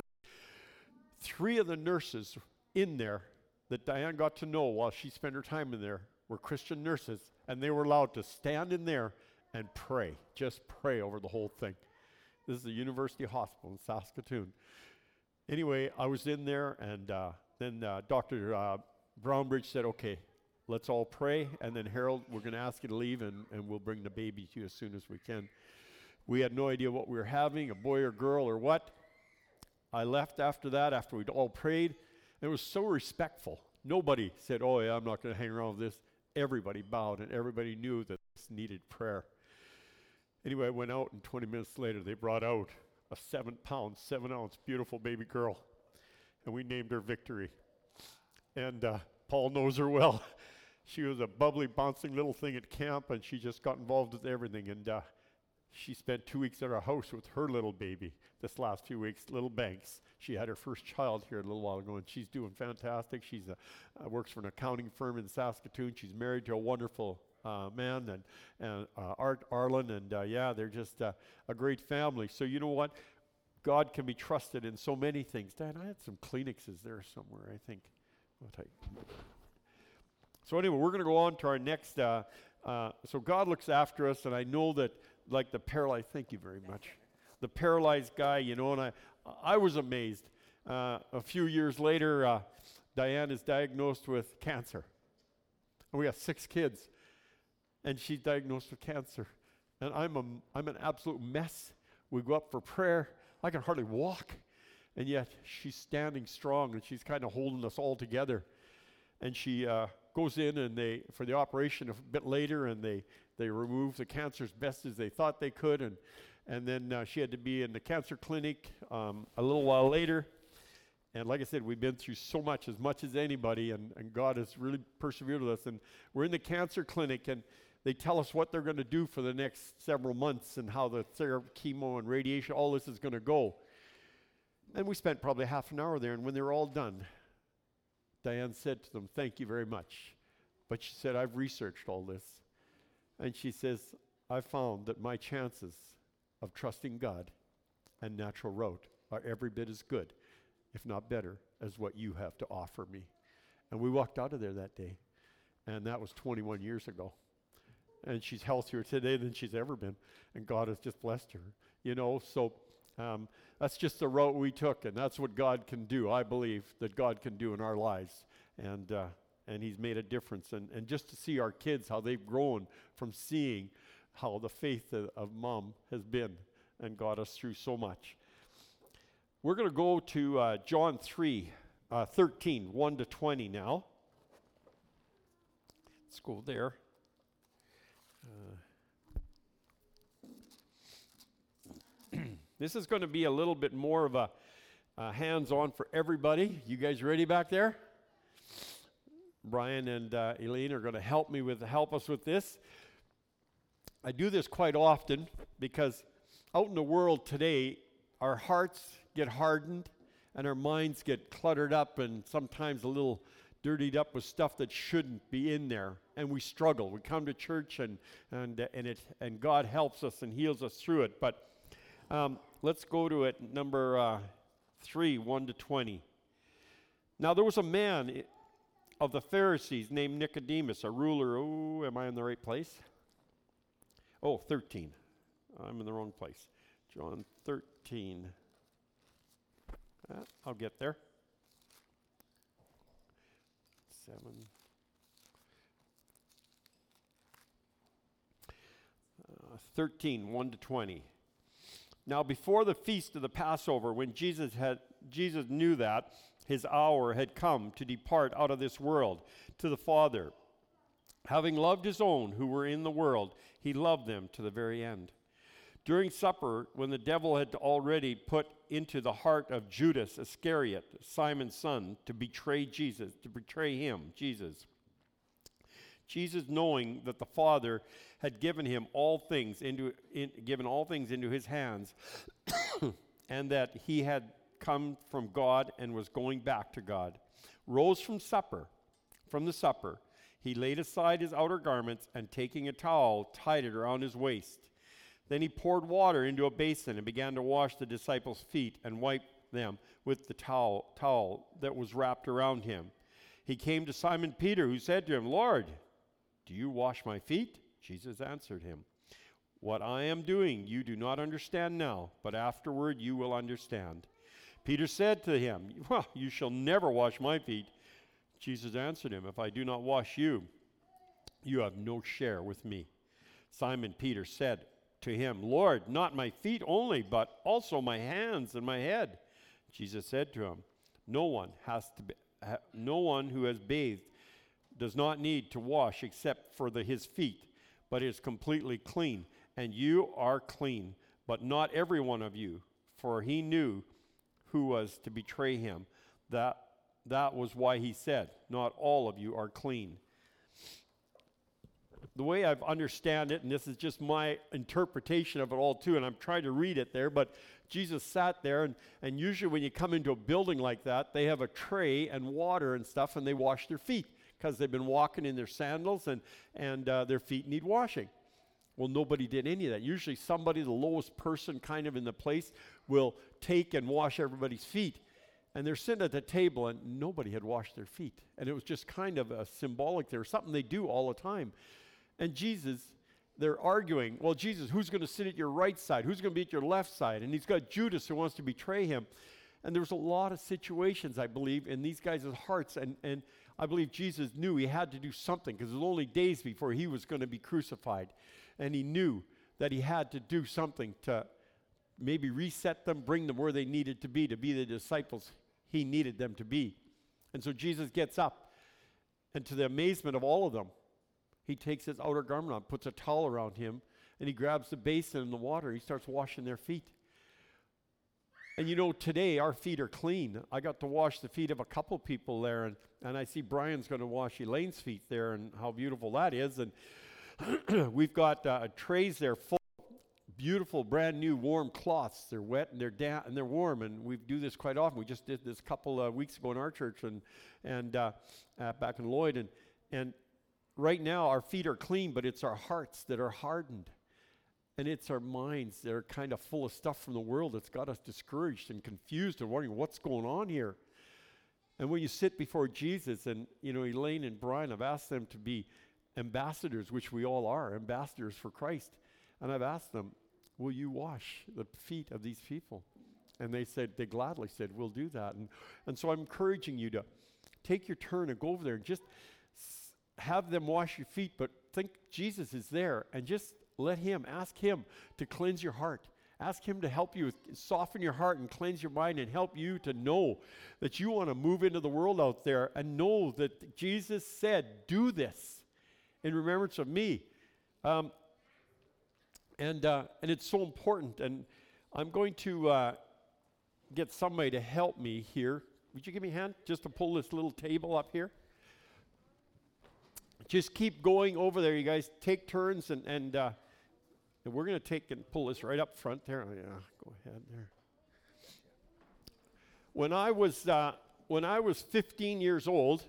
3 of the nurses in there that Diane got to know while she spent her time in there were Christian nurses, and they were allowed to stand in there and pray, just pray over the whole thing. This is the University Hospital in Saskatoon. Anyway, I was in there, and then Dr. Brownbridge said, okay, let's all pray, and then Harold, we're going to ask you to leave, and we'll bring the baby to you as soon as we can. We had no idea what we were having, a boy or girl or what. I left after that, after we'd all prayed. It was so respectful. Nobody said, oh yeah, I'm not going to hang around with this. Everybody bowed, and everybody knew that this needed prayer. Anyway, I went out, and 20 minutes later, they brought out a 7-pound, 7-ounce beautiful baby girl, and we named her Victory. And Paul knows her well. She was a bubbly, bouncing little thing at camp, and she just got involved with everything. And she spent 2 weeks at our house with her little baby this last few weeks, little Banks. She had her first child here a little while ago, and she's doing fantastic. She's works for an accounting firm in Saskatoon. She's married to a wonderful man, and Art Arlen, and they're just a great family. So you know what? God can be trusted in so many things. Dan, I had some Kleenexes there somewhere, I think. So anyway, we're going to go on to our next. So God looks after us, and I know that, like the paralyzed, thank you very much. The paralyzed guy, and I was amazed. A few years later, Diane is diagnosed with cancer. And we have 6 kids, and she's diagnosed with cancer. And I'm an absolute mess. We go up for prayer. I can hardly walk. And yet she's standing strong, and she's kind of holding us all together. And she goes in, and for the operation a bit later, and they remove the cancer as best as they thought they could. And then she had to be in the cancer clinic a little while later. And like I said, we've been through so much as anybody, and God has really persevered with us. And we're in the cancer clinic, and they tell us what they're going to do for the next several months and how the chemo and radiation, all this is going to go. And we spent probably half an hour there, and when they were all done, Diane said to them, thank you very much. But she said, I've researched all this. And she says, I found that my chances of trusting God and natural route are every bit as good, if not better, as what you have to offer me. And we walked out of there that day, and that was 21 years ago. And she's healthier today than she's ever been, and God has just blessed her. So that's just the route we took, and that's what God can do. I believe that God can do in our lives, and He's made a difference. And just to see our kids, how they've grown from seeing how the faith of Mom has been and got us through so much. We're going to go to John 3:13, 1 to 20 now. Let's go there. This is going to be a little bit more of a hands-on for everybody. You guys ready back there? Brian and Elaine are going to help us with this. I do this quite often because out in the world today, our hearts get hardened and our minds get cluttered up and sometimes a little dirtied up with stuff that shouldn't be in there, and we struggle. We come to church and God helps us and heals us through it. But let's go to it, number 3, 1 to 20. Now there was a man of the Pharisees named Nicodemus, a ruler. Oh, am I in the right place? 13. I'm in the wrong place. John 13. I'll get there. 7. 13, 1 to 20. Now before the feast of the Passover, when Jesus knew that his hour had come to depart out of this world to the Father, having loved his own who were in the world, he loved them to the very end. During supper, when the devil had already put into the heart of Judas Iscariot, Simon's son, to betray him, Jesus, knowing that the Father had given him all things into his hands, and that he had come from God and was going back to God, rose from the supper, he laid aside his outer garments, and taking a towel, tied it around his waist. Then he poured water into a basin and began to wash the disciples' feet and wipe them with the towel that was wrapped around him. He came to Simon Peter, who said to him, "Lord, do you wash my feet?" Jesus answered him, "What I am doing you do not understand now, but afterward you will understand." Peter said to him, "Well, you shall never wash my feet." Jesus answered him, "If I do not wash you, you have no share with me." Simon Peter said to him, "Lord, not my feet only, but also my hands and my head." Jesus said to him, No one who has bathed does not need to wash except for his feet, but is completely clean. And you are clean, but not every one of you, for he knew who was to betray him. That was why he said, "Not all of you are clean." The way I understand it, and this is just my interpretation of it all too, and I'm trying to read it there, but Jesus sat there, and usually when you come into a building like that, they have a tray and water and stuff, and they wash their feet because they've been walking in their sandals, and their feet need washing. Well, nobody did any of that. Usually somebody, the lowest person kind of in the place, will take and wash everybody's feet. And they're sitting at the table, and nobody had washed their feet. And it was just kind of a symbolic there, something they do all the time. And Jesus, they're arguing, well, Jesus, who's going to sit at your right side? Who's going to be at your left side? And he's got Judas who wants to betray him. And there was a lot of situations, I believe, in these guys' hearts. And I believe Jesus knew he had to do something because it was only days before he was going to be crucified. And he knew that he had to do something to maybe reset them, bring them where they needed to be the disciples he needed them to be. And so Jesus gets up, and to the amazement of all of them, he takes his outer garment on, puts a towel around him, and he grabs the basin and the water, and he starts washing their feet. And today our feet are clean. I got to wash the feet of a couple people there, and I see Brian's going to wash Elaine's feet there, and how beautiful that is. And we've got trays there full beautiful, brand new, warm cloths. They're wet and they're warm, and we do this quite often. We just did this a couple of weeks ago in our church and back in Lloyd, and right now our feet are clean, but it's our hearts that are hardened. And it's our minds that are kind of full of stuff from the world that's got us discouraged and confused and wondering what's going on here. And when you sit before Jesus, and Elaine and Brian, I've asked them to be ambassadors, which we all are, ambassadors for Christ. And I've asked them, will you wash the feet of these people? And they gladly said, we'll do that. And so I'm encouraging you to take your turn and go over there and just have them wash your feet, but think Jesus is there, and just ask him to cleanse your heart. Ask him to help you soften your heart and cleanse your mind and help you to know that you want to move into the world out there and know that Jesus said, do this in remembrance of me. And it's so important. And I'm going to get somebody to help me here. Would you give me a hand just to pull this little table up here? Just keep going over there, you guys. Take turns, and we're going to take and pull this right up front there. Oh, yeah, go ahead there. When I was 16 years old,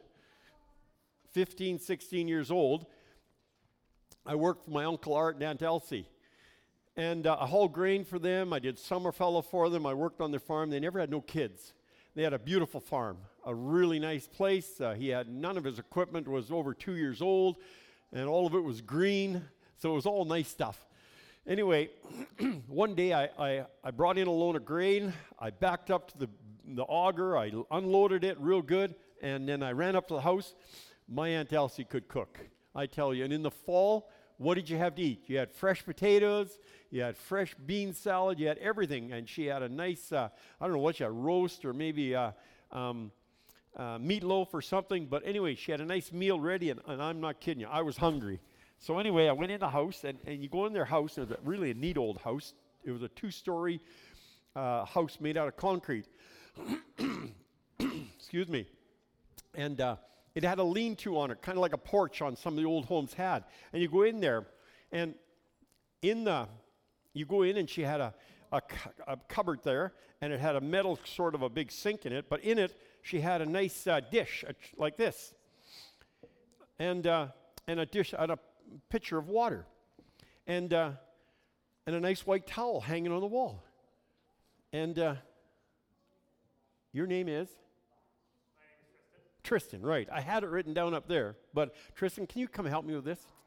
I worked for my Uncle Art and Aunt Elsie. And I hauled grain for them. I did summer fellow for them. I worked on their farm. They never had no kids. They had a beautiful farm, a really nice place. He had none of his equipment was over 2 years old, and all of it was green, so it was all nice stuff. Anyway, one day I brought in a load of grain. I backed up to the auger. I unloaded it real good, and then I ran up to the house. My Aunt Elsie could cook, I tell you. And in the fall, what did you have to eat? You had fresh potatoes, you had fresh bean salad, you had everything. And she had a nice, I don't know what she had, roast or maybe meatloaf or something. But anyway, she had a nice meal ready, and I'm not kidding you, I was hungry. So anyway, I went in the house, and you go in their house, and it was really a neat old house. It was a 2-story house made out of concrete. Excuse me. And it had a lean-to on it, kind of like a porch on some of the old homes had. And you go in there, and you go in, and she had a cupboard there, and it had a metal sort of a big sink in it. But in it, she had a nice dish like this, and a dish and a pitcher of water, and a nice white towel hanging on the wall. And your name is? Tristan, right. I had it written down up there. But Tristan, can you come help me with this? Sure,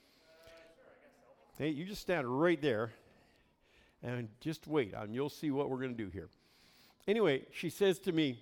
I guess so. Hey, you just stand right there and just wait, and you'll see what we're going to do here. Anyway, she says to me,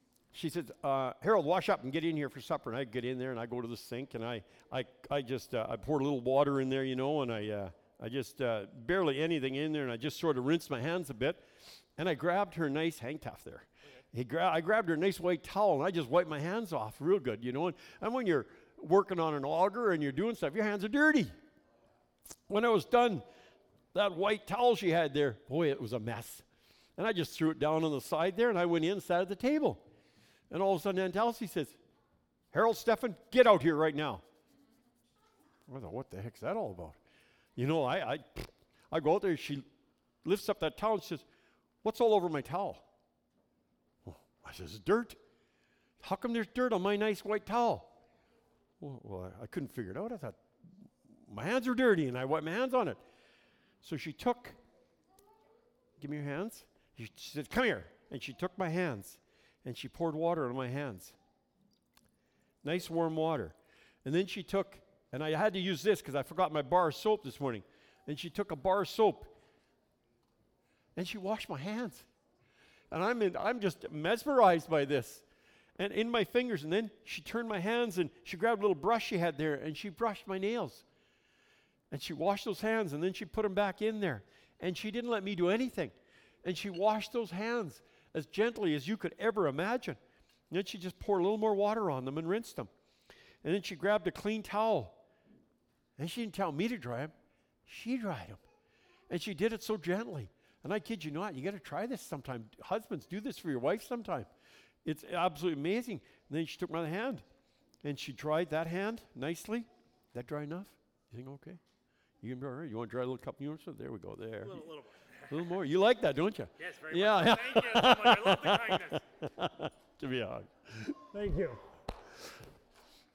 Harold, wash up and get in here for supper. And I get in there, and I go to the sink, and I pour a little water in there, and I just barely anything in there, and I just sort of rinse my hands a bit. And I grabbed her nice hang tough there. I grabbed her nice white towel, and I just wiped my hands off real good, And when you're working on an auger and you're doing stuff, your hands are dirty. When I was done, that white towel she had there, boy, it was a mess. And I just threw it down on the side there, and I went in and sat at the table. And all of a sudden, Aunt Elsie says, Harold, Stefan, get out here right now. I thought, what the heck's that all about? I go out there, she lifts up that towel and says, what's all over my towel? I says, dirt. How come there's dirt on my nice white towel? Well, I couldn't figure it out. I thought, my hands are dirty, and I wiped my hands on it. So she took, give me your hands. She said, come here. And she took my hands, and she poured water on my hands. Nice warm water. And then she took, and I had to use this because I forgot my bar of soap this morning. And she took a bar of soap, and she washed my hands. And I'm just mesmerized by this. And in my fingers, and then she turned my hands, and she grabbed a little brush she had there, and she brushed my nails. And she washed those hands, and then she put them back in there. And she didn't let me do anything. And she washed those hands as gently as you could ever imagine. And then she just poured a little more water on them and rinsed them. And then she grabbed a clean towel. And she didn't tell me to dry them. She dried them. And she did it so gently. And I kid you not, you got to try this sometime. Husbands, do this for your wife sometime. It's absolutely amazing. And then she took my hand, and she dried that hand nicely. That dry enough? You think okay? You want to dry a little couple units? There we go. There. A little more. A little more. You like that, don't you? Yes, very much. Thank you so much. I love the kindness. Give me a hug. Thank you.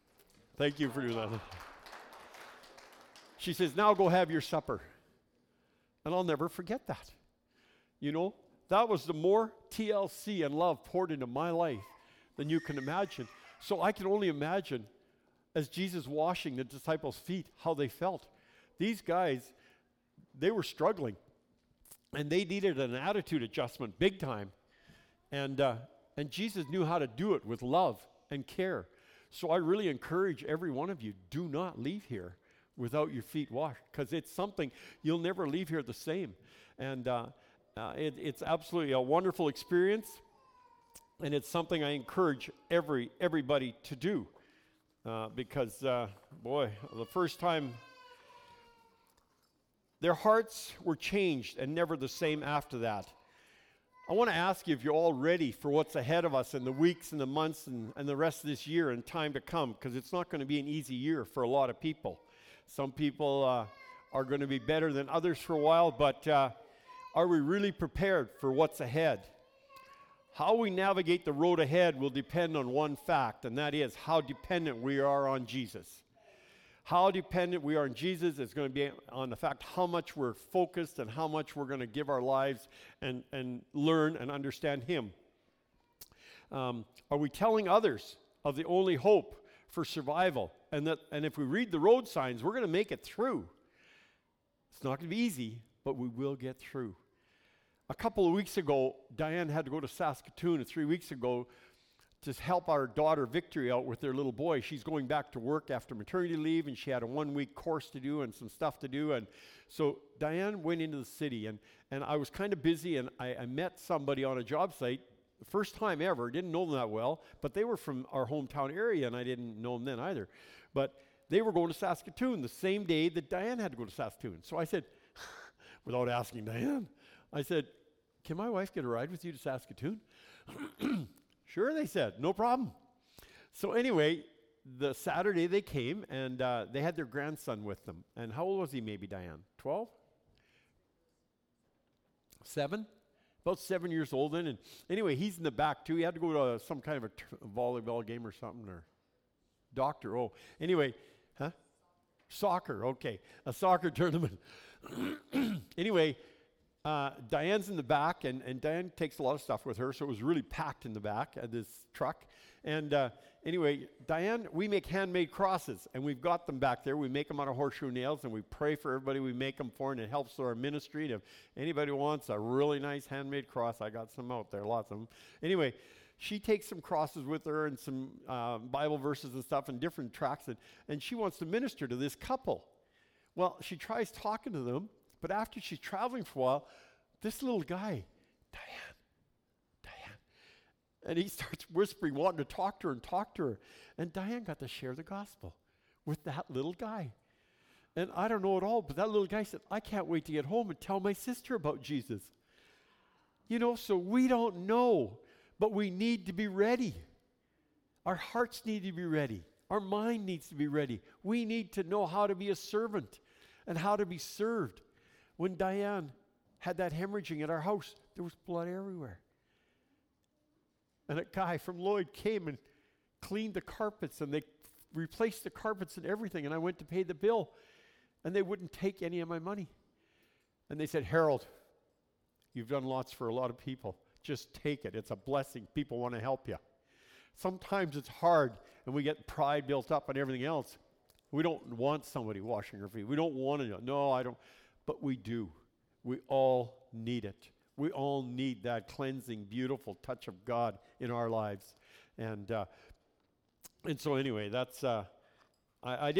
Thank you for doing that. She says, now go have your supper. And I'll never forget that. You know, that was the more TLC and love poured into my life than you can imagine. So I can only imagine, as Jesus washing the disciples' feet, how they felt. These guys, they were struggling, and they needed an attitude adjustment big time. And Jesus knew how to do it with love and care. So I really encourage every one of you, do not leave here without your feet washed, because it's something you'll never leave here the same. And it's absolutely a wonderful experience, and it's something I encourage everybody to do, because, boy, the first time, their hearts were changed and never the same after that. I want to ask you if you're all ready for what's ahead of us in the weeks and the months and the rest of this year and time to come, because it's not going to be an easy year for a lot of people. Some people are going to be better than others for a while, but are we really prepared for what's ahead? How we navigate the road ahead will depend on one fact, and that is how dependent we are on Jesus. How dependent we are on Jesus is going to be on the fact how much we're focused and how much we're going to give our lives and learn and understand Him. Are we telling others of the only hope for survival? And if we read the road signs, we're going to make it through. It's not going to be easy, but we will get through. A couple of weeks ago, Diane had to go to Saskatoon, and 3 weeks ago, to help our daughter Victory out with their little boy. She's going back to work after maternity leave, and she had a 1-week course to do and some stuff to do. And so Diane went into the city, and I was kind of busy, and I met somebody on a job site, the first time ever, didn't know them that well, but they were from our hometown area, and I didn't know them then either. But they were going to Saskatoon the same day that Diane had to go to Saskatoon. So I said, without asking Diane, I said, can my wife get a ride with you to Saskatoon? Sure, they said, no problem. So anyway, the Saturday they came, and they had their grandson with them. And how old was he maybe, Diane? 12? 7? About 7 years old then. And anyway, he's in the back too. He had to go to some kind of a volleyball game or something, or doctor. Oh, anyway, soccer, okay. A soccer tournament. Anyway, Diane's in the back, and Diane takes a lot of stuff with her, so it was really packed in the back of this truck. And anyway, Diane, we make handmade crosses, and we've got them back there. We make them out of horseshoe nails, and we pray for everybody we make them for, and it helps our ministry. And if anybody wants a really nice handmade cross, I got some out there, lots of them. Anyway, she takes some crosses with her and some Bible verses and stuff and different tracts, and she wants to minister to this couple. Well, she tries talking to them, but after she's traveling for a while, this little guy, Diane, and he starts whispering, wanting to talk to her, and Diane got to share the gospel with that little guy. And I don't know at all, but that little guy said, I can't wait to get home and tell my sister about Jesus. You know, so we don't know, but we need to be ready. Our hearts need to be ready. Our mind needs to be ready. We need to know how to be a servant and how to be served. When Diane had that hemorrhaging at our house, there was blood everywhere. And a guy from Lloyd came and cleaned the carpets, and they replaced the carpets and everything, and I went to pay the bill, and they wouldn't take any of my money. And they said, Harold, you've done lots for a lot of people. Just take it. It's a blessing. People want to help you. Sometimes it's hard, and we get pride built up and everything else. We don't want somebody washing our feet. We don't want to. No, I don't. But we do. We all need it. We all need that cleansing, beautiful touch of God in our lives. And so anyway, that's, I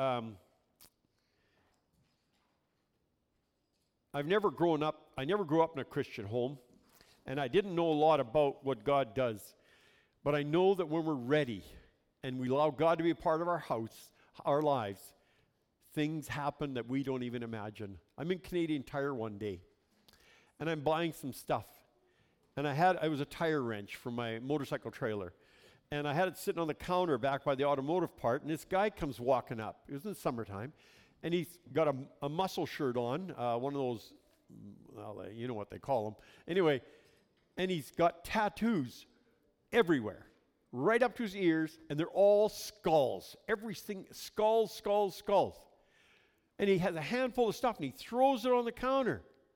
never grew up in a Christian home, and I didn't know a lot about what God does. But I know that when we're ready and we allow God to be a part of our house, our lives, things happen that we don't even imagine. I'm in Canadian Tire one day, and I'm buying some stuff. And I was a tire wrench for my motorcycle trailer. And I had it sitting on the counter back by the automotive part, and this guy comes walking up. It was in the summertime. And he's got a muscle shirt on, one of those, well, you know what they call them. Anyway, and he's got tattoos everywhere, right up to his ears, and they're all skulls. Everything, skulls. And he has a handful of stuff, and he throws it on the counter.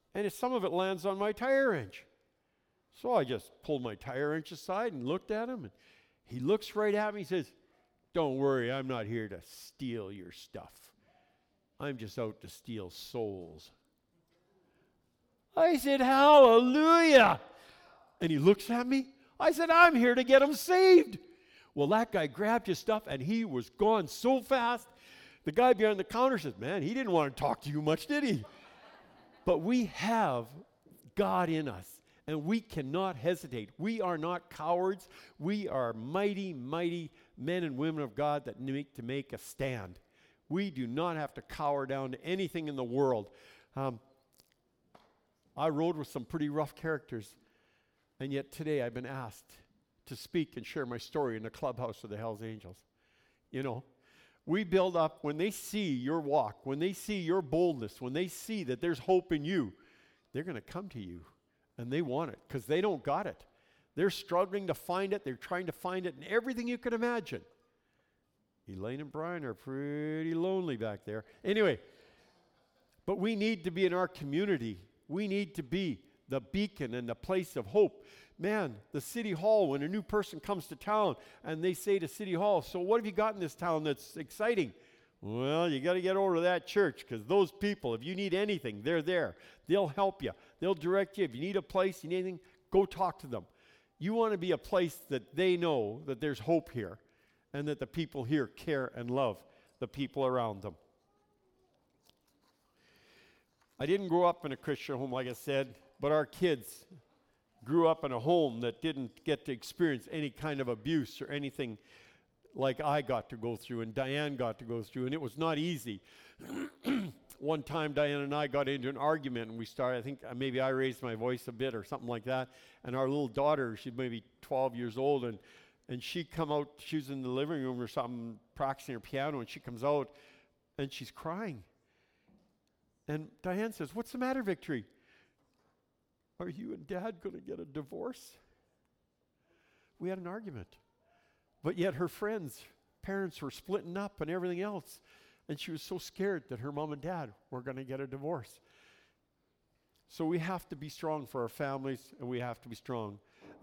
and some of it lands on my tire wrench. So I just pulled my tire wrench aside and looked at him, and he looks right at me and says, "Don't worry, I'm not here to steal your stuff. I'm just out to steal souls." I said, "Hallelujah." And he looks at me. I said, "I'm here to get them saved." Well, that guy grabbed his stuff, and he was gone so fast. The guy behind the counter says, "Man, he didn't want to talk to you much, did he?" But we have God in us, and we cannot hesitate. We are not cowards. We are mighty, mighty men and women of God that make a stand. We do not have to cower down to anything in the world. I rode with some pretty rough characters, and yet today I've been asked to speak and share my story in the clubhouse of the Hells Angels. You know, we build up, when they see your walk, when they see your boldness, when they see that there's hope in you, they're going to come to you, and they want it because they don't got it. They're struggling to find it. They're trying to find it in everything you can imagine. Elaine and Brian are pretty lonely back there. Anyway, but we need to be in our community. We need to be the beacon and the place of hope. Man, the city hall, when a new person comes to town and they say to city hall, "So what have you got in this town that's exciting?" Well, you got to get over to that church, because those people, if you need anything, they're there. They'll help you. They'll direct you. If you need a place, you need anything, go talk to them. You want to be a place that they know that there's hope here, and that the people here care and love the people around them. I didn't grow up in a Christian home, like I said, but our kids grew up in a home that didn't get to experience any kind of abuse or anything like I got to go through and Diane got to go through, and it was not easy. One time Diane and I got into an argument, and we started, I think maybe I raised my voice a bit or something like that, and our little daughter, she's maybe 12 years old, and she come out, she was in the living room or something practicing her piano, and she comes out and she's crying. And Diane says, "What's the matter, Victory? Are you and Dad going to get a divorce?" We had an argument. But yet her friends, parents were splitting up and everything else. And she was so scared that her mom and dad were going to get a divorce. So we have to be strong for our families, and we have to be strong.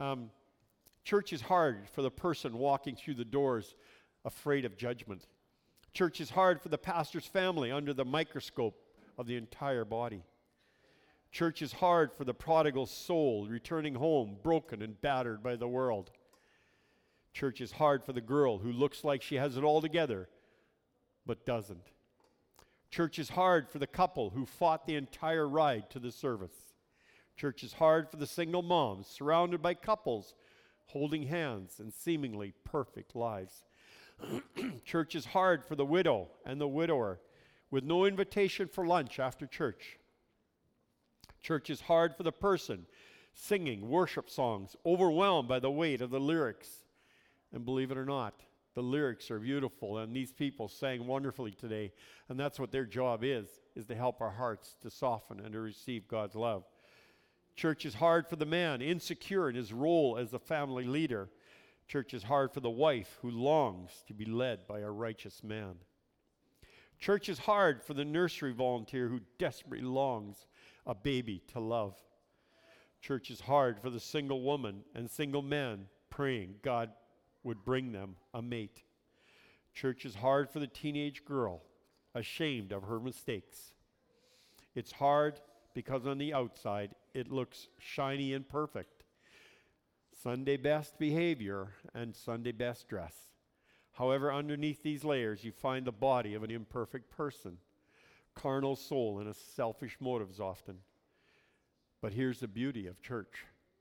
Church is hard for the person walking through the doors afraid of judgment. Church is hard for the pastor's family under the microscope of the entire body. Church is hard for the prodigal soul returning home broken and battered by the world. Church is hard for the girl who looks like she has it all together but doesn't. Church is hard for the couple who fought the entire ride to the service. Church is hard for the single moms surrounded by couples holding hands and seemingly perfect lives. Church is hard for the widow and the widower with no invitation for lunch after church. Church is hard for the person singing worship songs, overwhelmed by the weight of the lyrics. And believe it or not, the lyrics are beautiful, and these people sang wonderfully today, and that's what their job is to help our hearts to soften and to receive God's love. Church is hard for the man, insecure in his role as a family leader. Church is hard for the wife who longs to be led by a righteous man. Church is hard for the nursery volunteer who desperately longs a baby to love. Church is hard for the single woman and single man praying God would bring them a mate. Church is hard for the teenage girl ashamed of her mistakes. It's hard because on the outside it looks shiny and perfect. Sunday best behavior and Sunday best dress. However, underneath these layers you find the body of an imperfect person, carnal soul and a selfish motives often. But here's the beauty of church.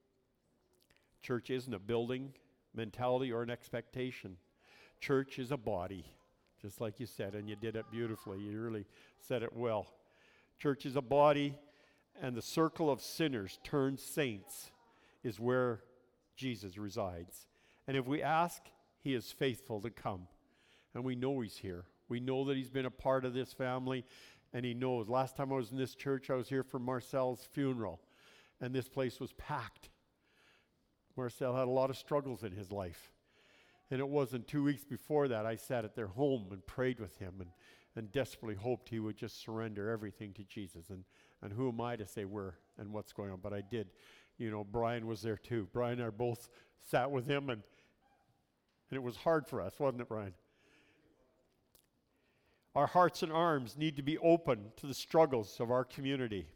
Church isn't a building, mentality, or an expectation. Church is a body, just like you said, and you did it beautifully. You really said it well. Church is a body, and the circle of sinners turned saints is where Jesus resides. And if we ask, he is faithful to come. And we know he's here. We know that he's been a part of this family, and he knows. Last time I was in this church, I was here for Marcel's funeral, and this place was packed. Marcel had a lot of struggles in his life. And it wasn't 2 weeks before that I sat at their home and prayed with him and desperately hoped he would just surrender everything to Jesus. And And who am I to say where and what's going on? But I did. You know, Brian was there too. Brian and I both sat with him, and it was hard for us, wasn't it, Brian? Our hearts and arms need to be open to the struggles of our community.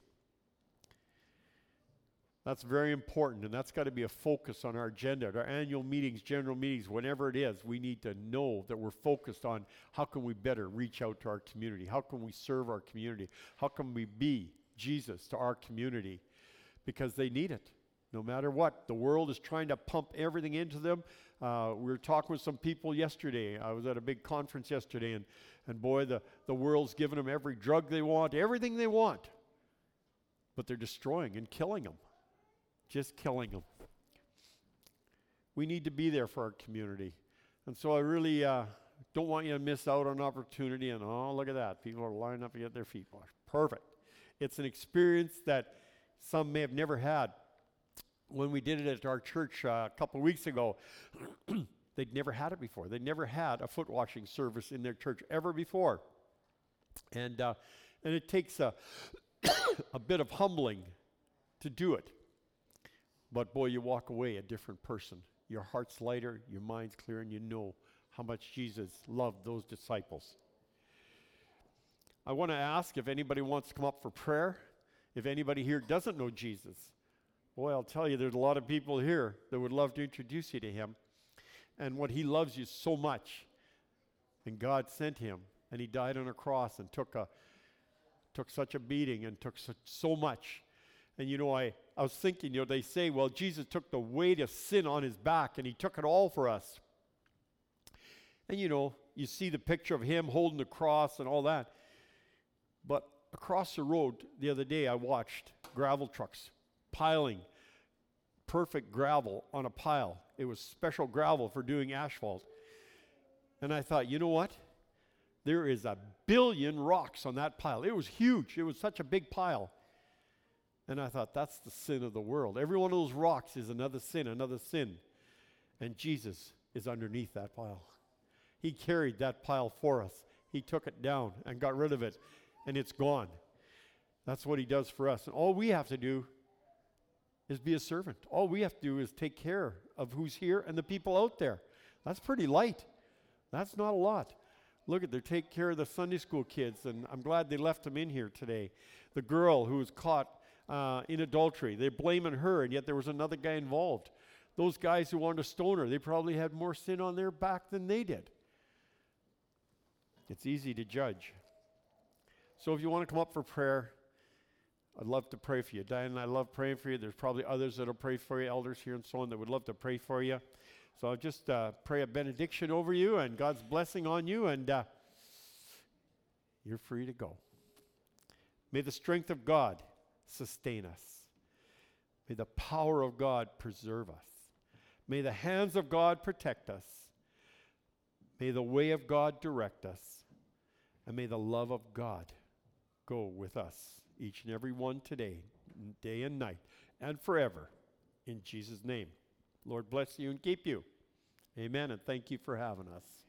That's very important, and that's got to be a focus on our agenda. At our annual meetings, general meetings, whenever it is, we need to know that we're focused on how can we better reach out to our community? How can we serve our community? How can we be Jesus to our community? Because they need it. No matter what, the world is trying to pump everything into them. We were talking with some people yesterday. I was at a big conference yesterday, and boy, the world's giving them every drug they want, everything they want. But they're destroying and killing them. Just killing them. We need to be there for our community. And so I really don't want you to miss out on an opportunity. And oh, look at that. People are lining up to get their feet washed. Perfect. It's an experience that some may have never had. When we did it at our church a couple of weeks ago, they'd never had it before. They'd never had a foot washing service in their church ever before. And it takes a bit of humbling to do it. But boy, you walk away a different person. Your heart's lighter, your mind's clear, and you know how much Jesus loved those disciples. I want to ask if anybody wants to come up for prayer. If anybody here doesn't know Jesus, boy, I'll tell you, there's a lot of people here that would love to introduce you to him. And what he loves you so much. And God sent him, and he died on a cross and took such a beating and took so much. And you know, I was thinking, you know, they say, well, Jesus took the weight of sin on his back, and he took it all for us. And you know, you see the picture of him holding the cross and all that. But across the road the other day, I watched gravel trucks piling perfect gravel on a pile. It was special gravel for doing asphalt. And I thought, you know what? There is 1 billion rocks on that pile. It was huge. It was such a big pile. And I thought, that's the sin of the world. Every one of those rocks is another sin, another sin. And Jesus is underneath that pile. He carried that pile for us. He took it down and got rid of it, and it's gone. That's what he does for us. And all we have to do is be a servant. All we have to do is take care of who's here and the people out there. That's pretty light. That's not a lot. Look at, they take care of the Sunday school kids, and I'm glad they left them in here today. The girl who was caught in adultery. They're blaming her, and yet there was another guy involved. Those guys who wanted to stone her, they probably had more sin on their back than they did. It's easy to judge. So if you want to come up for prayer, I'd love to pray for you. Diane and I love praying for you. There's probably others that will pray for you, elders here and so on, that would love to pray for you. So I'll just pray a benediction over you and God's blessing on you, and you're free to go. May the strength of God sustain us. May the power of God preserve us. May the hands of God protect us. May the way of God direct us. And may the love of God go with us, each and every one today, day and night, and forever. In Jesus' name. Lord bless you and keep you. Amen, and thank you for having us.